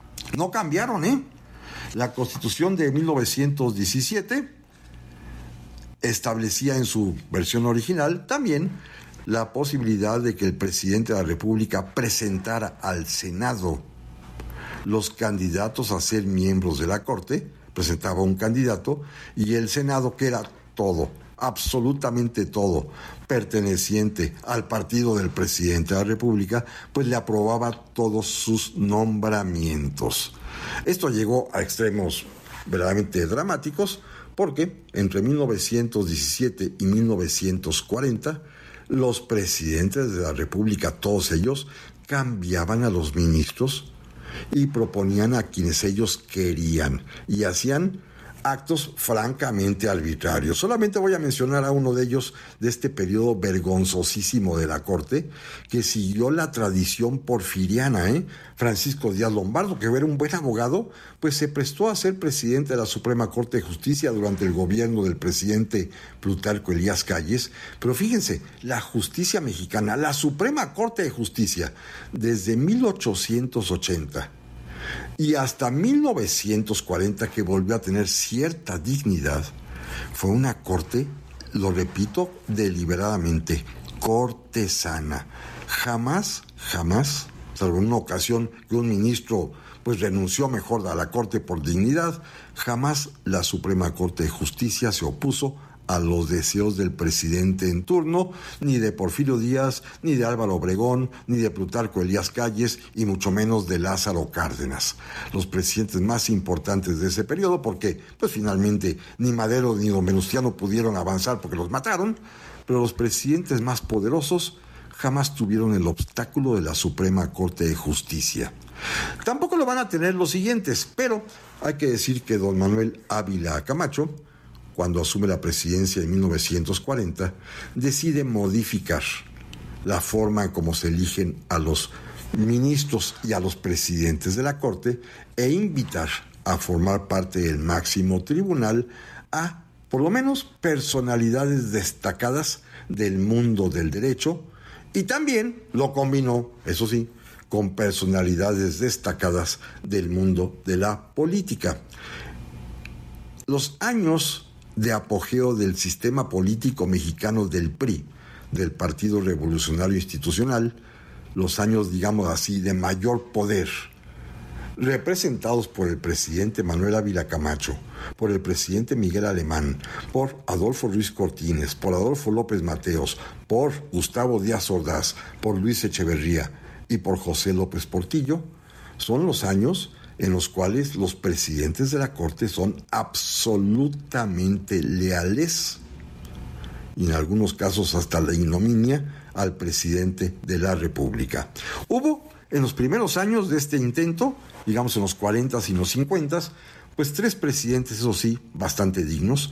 No cambiaron, ¿eh? La Constitución de mil novecientos diecisiete establecía en su versión original también la posibilidad de que el presidente de la República presentara al Senado los candidatos a ser miembros de la Corte, presentaba un candidato, y el Senado, que era todo, absolutamente todo, perteneciente al partido del presidente de la República, pues le aprobaba todos sus nombramientos. Esto llegó a extremos verdaderamente dramáticos, porque entre mil novecientos diecisiete y mil novecientos cuarenta, los presidentes de la República, todos ellos, cambiaban a los ministros y proponían a quienes ellos querían, y hacían actos francamente arbitrarios. Solamente voy a mencionar a uno de ellos de este periodo vergonzosísimo de la Corte, que siguió la tradición porfiriana, ¿eh? Francisco Díaz Lombardo, que era un buen abogado, pues se prestó a ser presidente de la Suprema Corte de Justicia durante el gobierno del presidente Plutarco Elías Calles. Pero fíjense, la justicia mexicana, la Suprema Corte de Justicia, desde mil ochocientos ochenta y hasta mil novecientos cuarenta, que volvió a tener cierta dignidad, fue una corte, lo repito deliberadamente, cortesana. Jamás, jamás, salvo en una ocasión que un ministro pues renunció mejor a la corte por dignidad, jamás la Suprema Corte de Justicia se opuso a los deseos del presidente en turno, ni de Porfirio Díaz, ni de Álvaro Obregón, ni de Plutarco Elías Calles, y mucho menos de Lázaro Cárdenas, los presidentes más importantes de ese periodo, porque pues finalmente ni Madero ni don Venustiano pudieron avanzar porque los mataron, pero los presidentes más poderosos jamás tuvieron el obstáculo de la Suprema Corte de Justicia. Tampoco lo van a tener los siguientes, pero hay que decir que don Manuel Ávila Camacho, cuando asume la presidencia en mil novecientos cuarenta, decide modificar la forma en cómo se eligen a los ministros y a los presidentes de la Corte e invitar a formar parte del máximo tribunal a, por lo menos, personalidades destacadas del mundo del derecho, y también lo combinó, eso sí, con personalidades destacadas del mundo de la política. Los años de apogeo del sistema político mexicano del P R I, del Partido Revolucionario Institucional, los años, digamos así, de mayor poder, representados por el presidente Manuel Ávila Camacho, por el presidente Miguel Alemán, por Adolfo Ruiz Cortines, por Adolfo López Mateos, por Gustavo Díaz Ordaz, por Luis Echeverría y por José López Portillo, son los años en los cuales los presidentes de la Corte son absolutamente leales, y en algunos casos hasta la ignominia, al presidente de la República. Hubo en los primeros años de este intento, digamos en los cuarentas y los cincuentas, pues tres presidentes, eso sí, bastante dignos.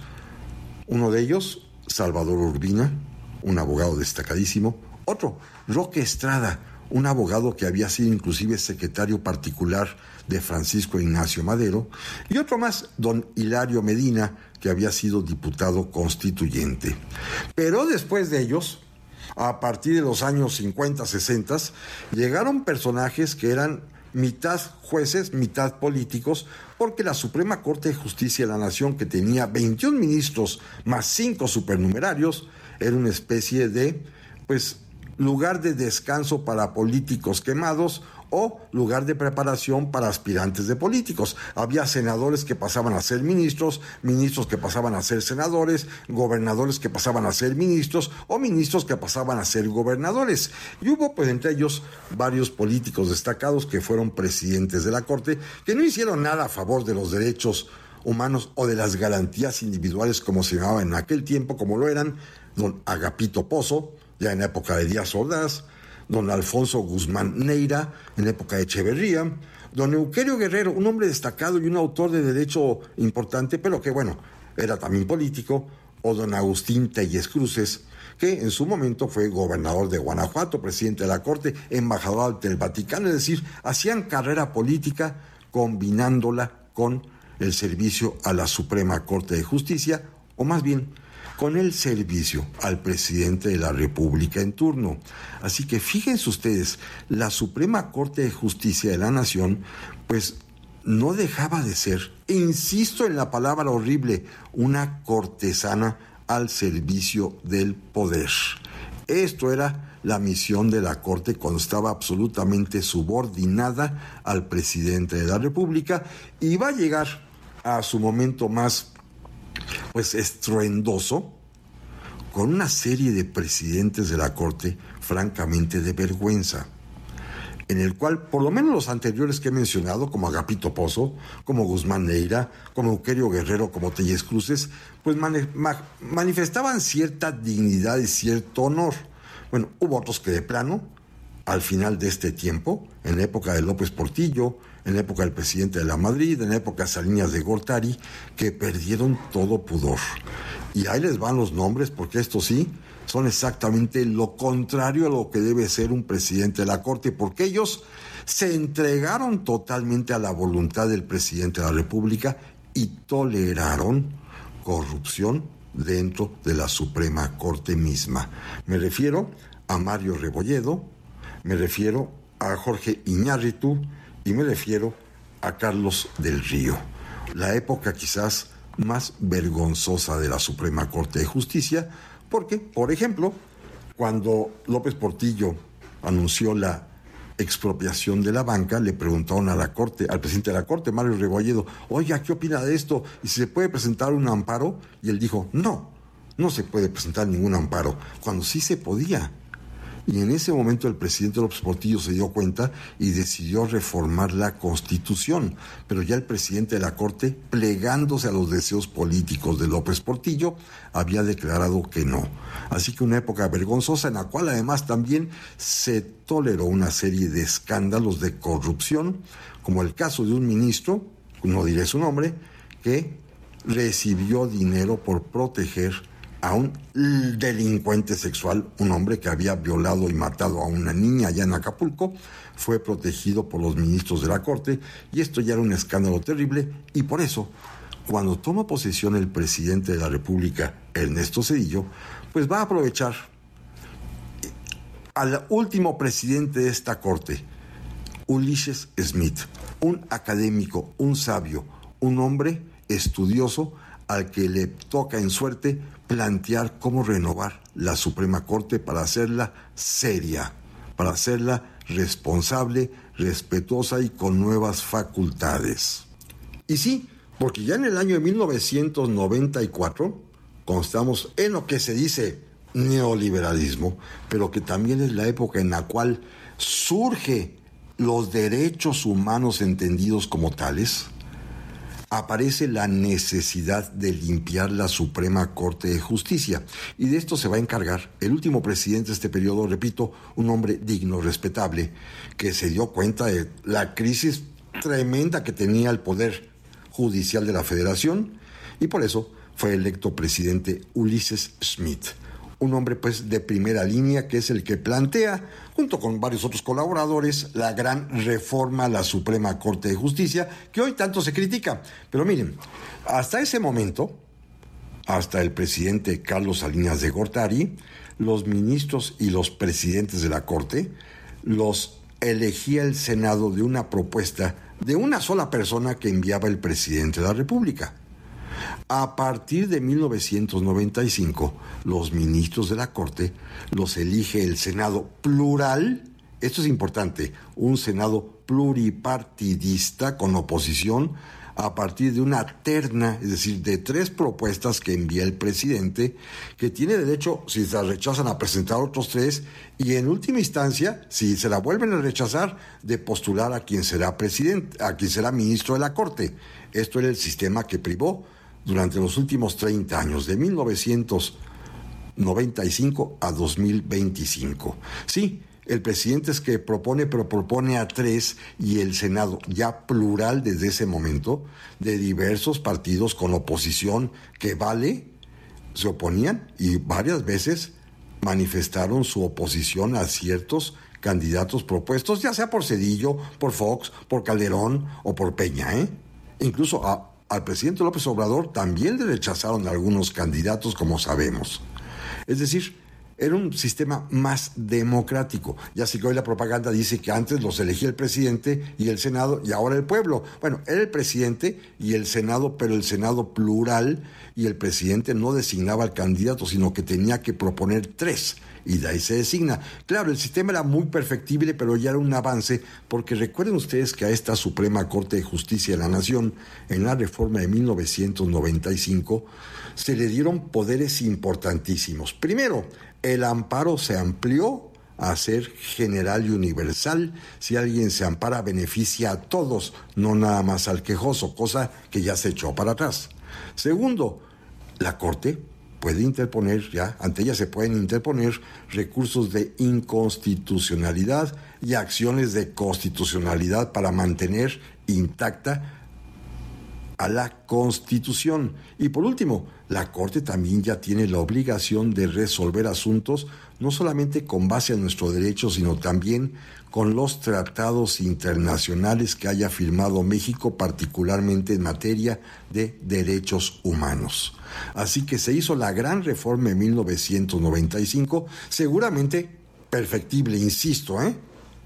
Uno de ellos, Salvador Urbina, un abogado destacadísimo. Otro, Roque Estrada, un abogado que había sido inclusive secretario particular de Francisco Ignacio Madero, y otro más, don Hilario Medina, que había sido diputado constituyente. Pero después de ellos, a partir de los años cincuenta, sesenta, llegaron personajes que eran mitad jueces, mitad políticos, porque la Suprema Corte de Justicia de la Nación, que tenía veintiún ministros más cinco supernumerarios, era una especie de, pues, lugar de descanso para políticos quemados o lugar de preparación para aspirantes de políticos. Había senadores que pasaban a ser ministros, ministros que pasaban a ser senadores, gobernadores que pasaban a ser ministros o ministros que pasaban a ser gobernadores. Y hubo, pues, entre ellos varios políticos destacados que fueron presidentes de la Corte, que no hicieron nada a favor de los derechos humanos o de las garantías individuales, como se llamaba en aquel tiempo, como lo eran don Agapito Pozo, ya en época de Díaz Ordaz, don Alfonso Guzmán Neira, en época de Echeverría, don Euquerio Guerrero, un hombre destacado y un autor de derecho importante, pero que, bueno, era también político, o don Agustín Telles Cruces, que en su momento fue gobernador de Guanajuato, presidente de la Corte, embajador ante el Vaticano, es decir, hacían carrera política combinándola con el servicio a la Suprema Corte de Justicia, o más bien con el servicio al presidente de la República en turno. Así que fíjense ustedes, la Suprema Corte de Justicia de la Nación, pues no dejaba de ser, e insisto en la palabra horrible, una cortesana al servicio del poder. Esto era la misión de la Corte cuando estaba absolutamente subordinada al presidente de la República, y va a llegar a su momento más, pues, estruendoso, con una serie de presidentes de la Corte francamente de vergüenza, en el cual, por lo menos los anteriores que he mencionado, como Agapito Pozo, como Guzmán Neira, como Euquerio Guerrero, como Telles Cruces, pues mani- ma- manifestaban cierta dignidad y cierto honor. Bueno, hubo otros que de plano, al final de este tiempo, en la época de López Portillo, en la época del presidente de la Madrid, en la época de Salinas de Gortari, que perdieron todo pudor. Y ahí les van los nombres, porque estos sí son exactamente lo contrario a lo que debe ser un presidente de la Corte, porque ellos se entregaron totalmente a la voluntad del presidente de la República y toleraron corrupción dentro de la Suprema Corte misma. Me refiero a Mario Rebolledo, me refiero a Jorge Iñárritu y me refiero a Carlos del Río. La época quizás más vergonzosa de la Suprema Corte de Justicia, porque, por ejemplo, cuando López Portillo anunció la expropiación de la banca, le preguntaron a la Corte, al presidente de la Corte, Mario Rebolledo, oiga, ¿qué opina de esto? ¿Y si se puede presentar un amparo? Y él dijo, no, no se puede presentar ningún amparo, cuando sí se podía. Y en ese momento el presidente López Portillo se dio cuenta y decidió reformar la Constitución. Pero ya el presidente de la Corte, plegándose a los deseos políticos de López Portillo, había declarado que no. Así que una época vergonzosa en la cual además también se toleró una serie de escándalos de corrupción, como el caso de un ministro, no diré su nombre, que recibió dinero por proteger a un delincuente sexual, un hombre que había violado y matado a una niña allá en Acapulco, fue protegido por los ministros de la Corte, y esto ya era un escándalo terrible, y por eso, cuando toma posesión el presidente de la República, Ernesto Zedillo, pues va a aprovechar al último presidente de esta Corte, Ulises Smith, un académico, un sabio, un hombre estudioso al que le toca en suerte plantear cómo renovar la Suprema Corte para hacerla seria, para hacerla responsable, respetuosa y con nuevas facultades. Y sí, porque ya en el año de mil novecientos noventa y cuatro constamos en lo que se dice neoliberalismo, pero que también es la época en la cual surge los derechos humanos entendidos como tales. Aparece la necesidad de limpiar la Suprema Corte de Justicia, y de esto se va a encargar el último presidente de este periodo, repito, un hombre digno, respetable, que se dio cuenta de la crisis tremenda que tenía el Poder Judicial de la Federación, y por eso fue electo presidente Ulises Smith, un hombre pues de primera línea, que es el que plantea, junto con varios otros colaboradores, la gran reforma a la Suprema Corte de Justicia, que hoy tanto se critica. Pero miren, hasta ese momento, hasta el presidente Carlos Salinas de Gortari, los ministros y los presidentes de la Corte los elegía el Senado de una propuesta de una sola persona que enviaba el presidente de la República. A partir de mil novecientos noventa y cinco, los ministros de la Corte los elige el Senado plural, esto es importante, un Senado pluripartidista con oposición, a partir de una terna, es decir, de tres propuestas que envía el presidente, que tiene derecho, si se rechazan, a presentar otros tres, y en última instancia, si se la vuelven a rechazar, de postular a quien será presidente, a quien será ministro de la Corte. Esto era el sistema que privó durante los últimos treinta años, de mil novecientos noventa y cinco a dos mil veinticinco. Sí, el presidente es que propone, pero propone a tres, y el Senado, ya plural desde ese momento, de diversos partidos con oposición que vale, se oponían y varias veces manifestaron su oposición a ciertos candidatos propuestos, ya sea por Zedillo, por Fox, por Calderón o por Peña, ¿eh? Incluso a Al presidente López Obrador también le rechazaron algunos candidatos, como sabemos. Es decir, era un sistema más democrático. Ya sé que hoy la propaganda dice que antes los elegía el presidente y el Senado, y ahora el pueblo. Bueno, era el presidente y el Senado, pero el Senado plural, y el presidente no designaba al candidato, sino que tenía que proponer tres, y de ahí se designa. Claro, el sistema era muy perfectible, pero ya era un avance, porque recuerden ustedes que a esta Suprema Corte de Justicia de la Nación, en la reforma de mil novecientos noventa y cinco, se le dieron poderes importantísimos. Primero, el amparo se amplió a ser general y universal. Si alguien se ampara, beneficia a todos, no nada más al quejoso, cosa que ya se echó para atrás. Segundo, la Corte puede interponer, ya, ante ella se pueden interponer recursos de inconstitucionalidad y acciones de constitucionalidad para mantener intacta a la Constitución. Y por último, la Corte también ya tiene la obligación de resolver asuntos no solamente con base a nuestro derecho, sino también con los tratados internacionales que haya firmado México, particularmente en materia de derechos humanos. Así que se hizo la gran reforma en mil novecientos noventa y cinco, seguramente perfectible, insisto, ¿eh?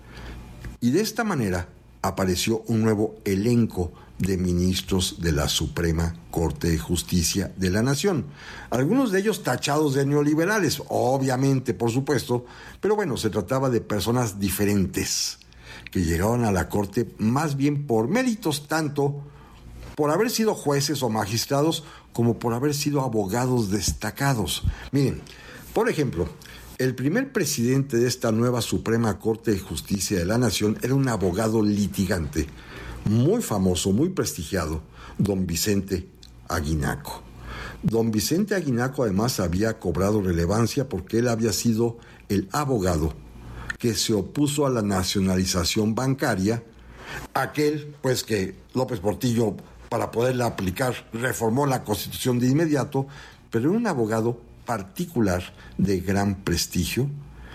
Y de esta manera apareció un nuevo elenco de ministros de la Suprema Corte de Justicia de la Nación. Algunos de ellos tachados de neoliberales, obviamente, por supuesto, pero bueno, se trataba de personas diferentes que llegaron a la Corte más bien por méritos, tanto por haber sido jueces o magistrados como por haber sido abogados destacados. Miren, por ejemplo, el primer presidente de esta nueva Suprema Corte de Justicia de la Nación era un abogado litigante muy famoso, muy prestigiado, don Vicente Aguinaco. Don Vicente Aguinaco además había cobrado relevancia porque él había sido el abogado que se opuso a la nacionalización bancaria, aquel pues que López Portillo, para poderla aplicar, reformó la Constitución de inmediato, pero era un abogado particular de gran prestigio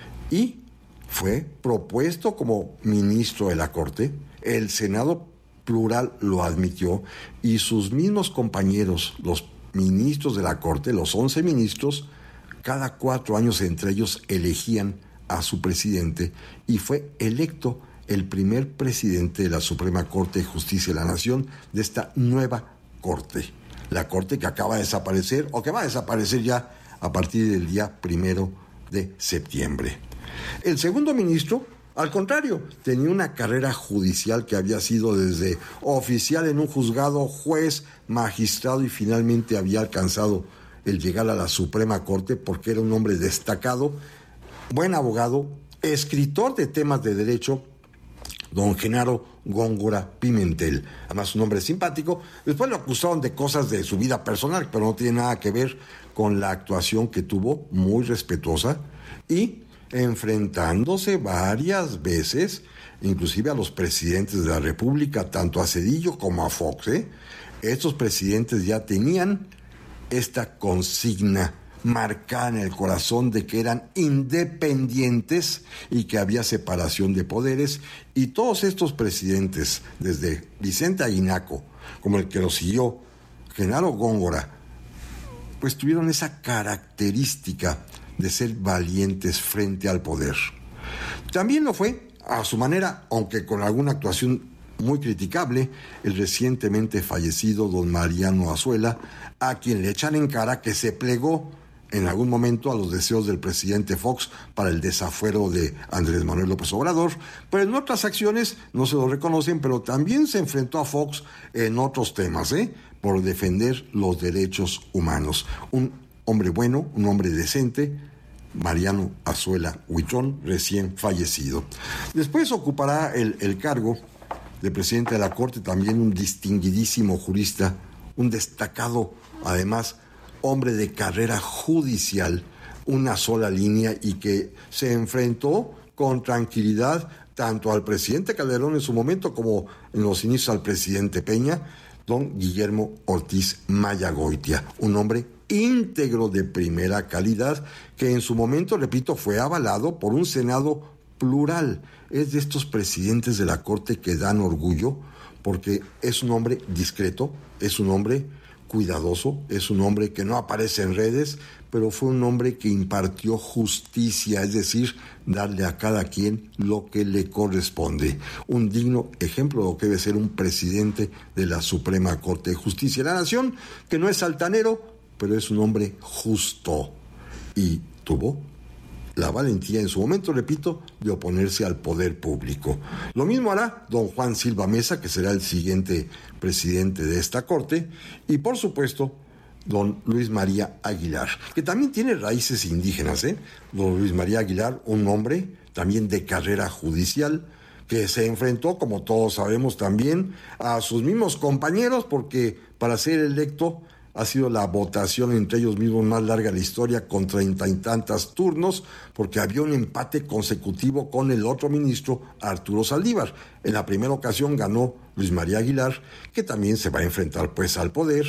y fue propuesto como ministro de la Corte. El Senado plural lo admitió y sus mismos compañeros, los ministros de la Corte, los once ministros, cada cuatro años entre ellos elegían a su presidente y fue electo el primer presidente de la Suprema Corte de Justicia de la Nación, de esta nueva Corte. La Corte que acaba de desaparecer o que va a desaparecer ya a partir del día primero de septiembre. El segundo ministro, al contrario, tenía una carrera judicial que había sido desde oficial en un juzgado, juez, magistrado y finalmente había alcanzado el llegar a la Suprema Corte porque era un hombre destacado, buen abogado, escritor de temas de derecho, don Genaro Góngora Pimentel. Además, un hombre simpático. Después lo acusaron de cosas de su vida personal, pero no tiene nada que ver con la actuación que tuvo, muy respetuosa, y enfrentándose varias veces, inclusive a los presidentes de la República, tanto a Zedillo como a Fox, ¿eh? Estos presidentes ya tenían esta consigna marcada en el corazón de que eran independientes y que había separación de poderes, y todos estos presidentes, desde Vicente Aguinaco, como el que lo siguió, Genaro Góngora, pues tuvieron esa característica de ser valientes frente al poder. También lo fue, a su manera, aunque con alguna actuación muy criticable, el recientemente fallecido don Mariano Azuela, a quien le echan en cara que se plegó en algún momento a los deseos del presidente Fox para el desafuero de Andrés Manuel López Obrador, pero en otras acciones no se lo reconocen, pero también se enfrentó a Fox en otros temas, ¿eh? por defender los derechos humanos. Un hombre bueno, un hombre decente, Mariano Azuela Huitrón, recién fallecido. Después ocupará el, el cargo de presidente de la Corte también un distinguidísimo jurista, un destacado, además, hombre de carrera judicial, una sola línea, y que se enfrentó con tranquilidad tanto al presidente Calderón en su momento como en los inicios al presidente Peña, don Guillermo Ortiz Mayagoitia, un hombre íntegro de primera calidad que en su momento, repito, fue avalado por un Senado plural. Es de estos presidentes de la Corte que dan orgullo porque es un hombre discreto, es un hombre cuidadoso, es un hombre que no aparece en redes, pero fue un hombre que impartió justicia, es decir, darle a cada quien lo que le corresponde. Un digno ejemplo de lo que debe ser un presidente de la Suprema Corte de Justicia de la Nación, que no es altanero, pero es un hombre justo y tuvo la valentía en su momento, repito, de oponerse al poder público. Lo mismo hará don Juan Silva Mesa, que será el siguiente presidente de esta Corte, y por supuesto don Luis María Aguilar, que también tiene raíces indígenas, ¿eh? Don Luis María Aguilar, un hombre también de carrera judicial, que se enfrentó, como todos sabemos también, a sus mismos compañeros, porque para ser electo ha sido la votación entre ellos mismos más larga de la historia, con treinta y tantas turnos, porque había un empate consecutivo con el otro ministro, Arturo Saldívar. En la primera ocasión ganó Luis María Aguilar, que también se va a enfrentar pues al poder.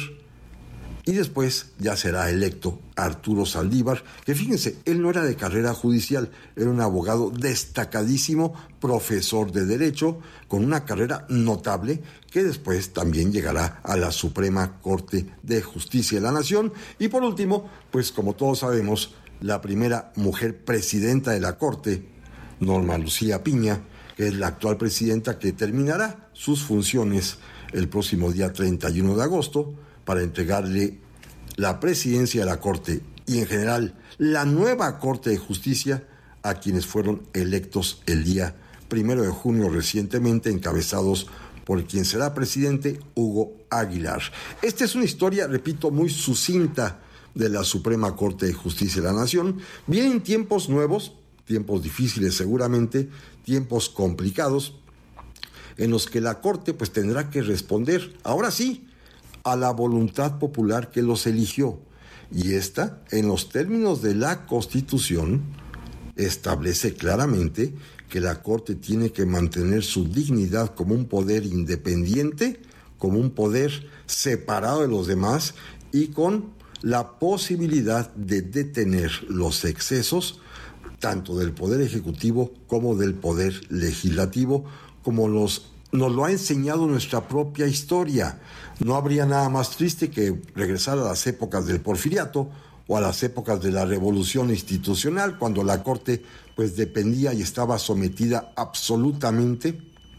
Y después ya será electo Arturo Saldívar, que fíjense, él no era de carrera judicial, era un abogado destacadísimo, profesor de Derecho, con una carrera notable, que después también llegará a la Suprema Corte de Justicia de la Nación. Y por último, pues como todos sabemos, la primera mujer presidenta de la Corte, Norma Lucía Piña, que es la actual presidenta, que terminará sus funciones el próximo día treinta y uno de agosto, para entregarle la presidencia de la Corte y en general la nueva Corte de Justicia a quienes fueron electos el día primero de junio recientemente, encabezados por quien será presidente, Hugo Aguilar. Esta es una historia, repito, muy sucinta de la Suprema Corte de Justicia de la Nación. Vienen tiempos nuevos, tiempos difíciles seguramente, tiempos complicados, en los que la Corte pues tendrá que responder, ahora sí, a la voluntad popular que los eligió. Y esta, en los términos de la Constitución, establece claramente que la Corte tiene que mantener su dignidad como un poder independiente, como un poder separado de los demás y con la posibilidad de detener los excesos tanto del Poder Ejecutivo como del Poder Legislativo, como los nos lo ha enseñado nuestra propia historia. No habría nada más triste que regresar a las épocas del Porfiriato o a las épocas de la Revolución Institucional, cuando la Corte pues dependía y estaba sometida absolutamente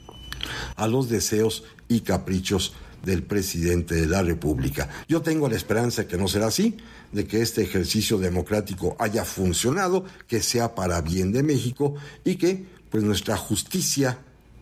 a los deseos y caprichos del presidente de la República. Yo tengo la esperanza de que no será así, de que este ejercicio democrático haya funcionado, que sea para bien de México y que pues nuestra justicia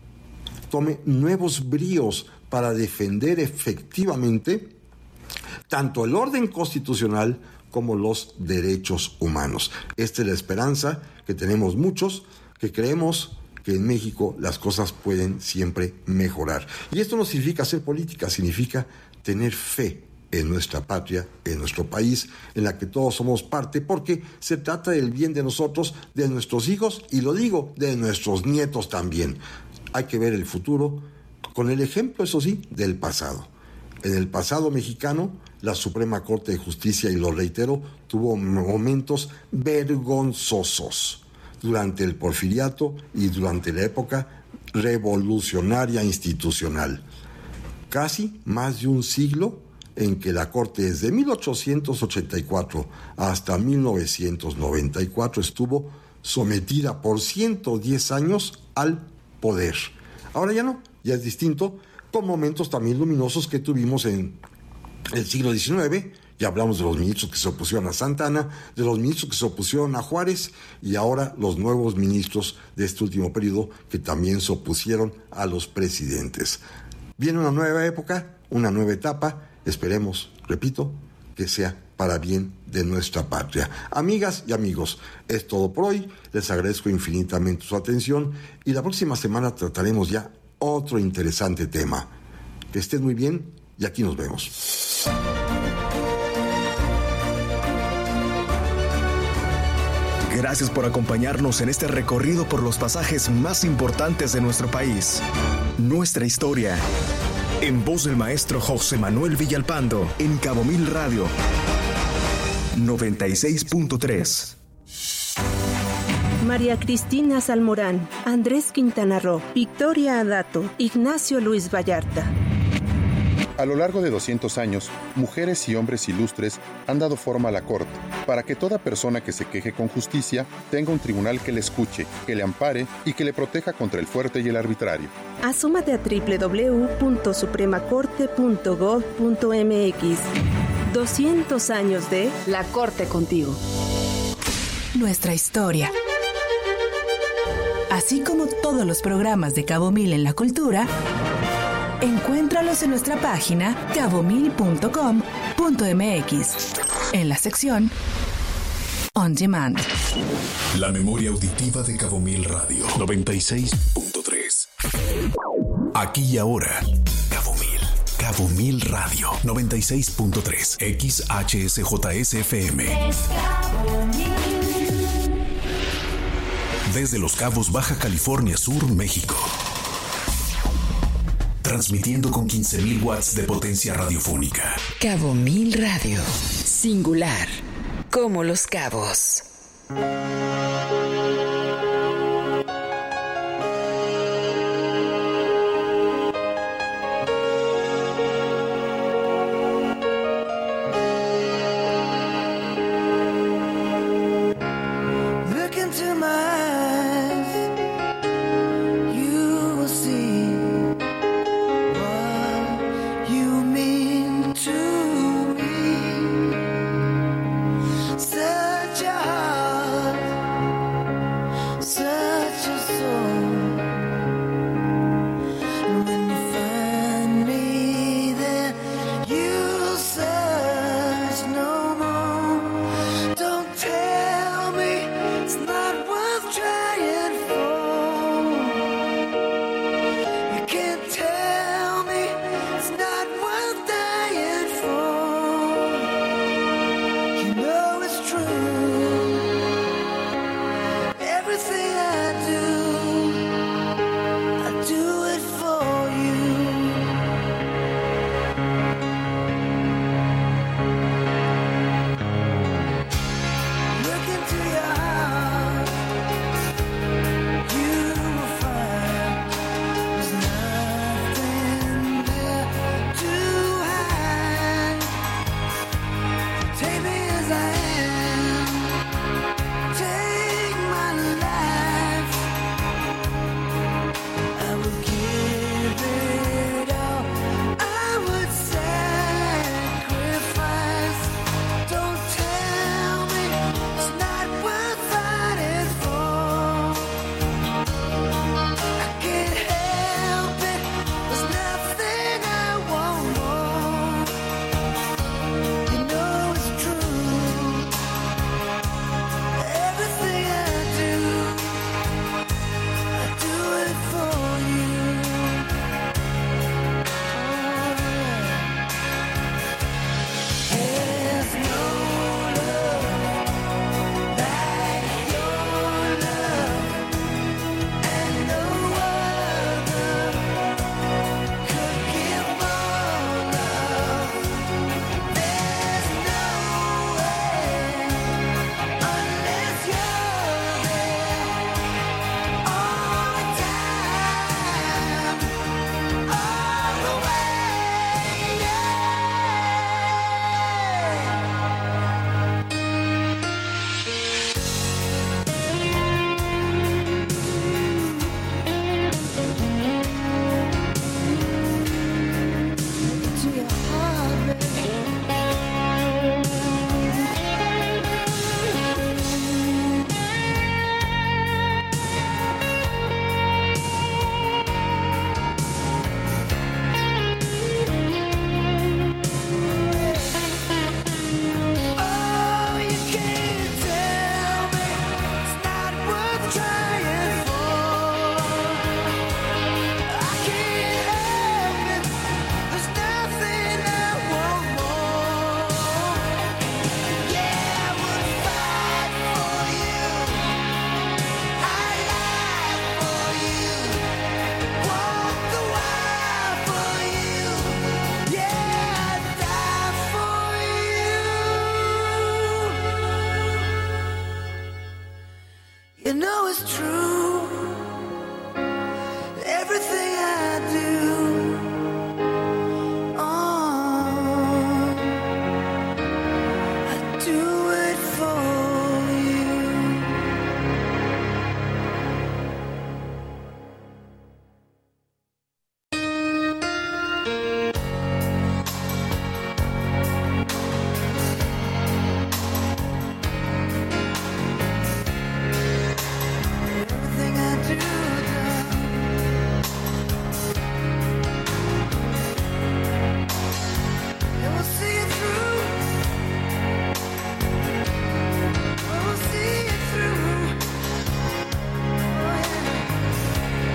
tome nuevos bríos para defender efectivamente tanto el orden constitucional como los derechos humanos. Esta es la esperanza que tenemos muchos, que creemos que en México las cosas pueden siempre mejorar. Y esto no significa hacer política, significa tener fe en nuestra patria, en nuestro país, en la que todos somos parte, porque se trata del bien de nosotros, de nuestros hijos, y lo digo, de nuestros nietos también. Hay que ver el futuro con el ejemplo, eso sí, del pasado. En el pasado mexicano, la Suprema Corte de Justicia, y lo reitero, tuvo momentos vergonzosos durante el Porfiriato y durante la época revolucionaria institucional. Casi más de un siglo en que la Corte desde mil ochocientos ochenta y cuatro hasta mil novecientos noventa y cuatro estuvo sometida por ciento diez años al poder. Ahora ya no, ya es distinto, con momentos también luminosos que tuvimos en el siglo diecinueve. Ya hablamos de los ministros que se opusieron a Santa Anna, de los ministros que se opusieron a Juárez y ahora los nuevos ministros de este último periodo que también se opusieron a los presidentes. Viene una nueva época, una nueva etapa, esperemos, repito, que sea para bien de nuestra patria. Amigas y amigos, es todo por hoy. Les agradezco infinitamente su atención y la próxima semana trataremos ya otro interesante tema. Que estén muy bien y aquí nos vemos. Gracias por acompañarnos en este recorrido por los pasajes más importantes de nuestro país. Nuestra historia. En voz del maestro José Manuel Villalpando, en Cabo Mil Radio. noventa y seis punto tres. María Cristina Salmorán, Andrés Quintana Roo, Victoria Adato, Ignacio Luis Vallarta. A lo largo de doscientos años, mujeres y hombres ilustres han dado forma a la Corte, para que toda persona que se queje con justicia tenga un tribunal que le escuche, que le ampare y que le proteja contra el fuerte y el arbitrario. Asómate a doble u doble u doble u punto suprema corte punto gov punto m x. doscientos años de La Corte contigo. Nuestra historia. Así como todos los programas de Cabo Mil en la cultura, encuéntralos en nuestra página cabo mil punto com punto m x, en la sección On Demand. La memoria auditiva de Cabo Mil Radio noventa y seis punto tres. Aquí y ahora, Cabo Mil, Cabo Cabo Mil Radio noventa y seis punto tres X H S J S F M. Desde Los Cabos, Baja California Sur, México. Transmitiendo con quince mil watts de potencia radiofónica. Cabo Mil Radio. Singular. Como Los Cabos.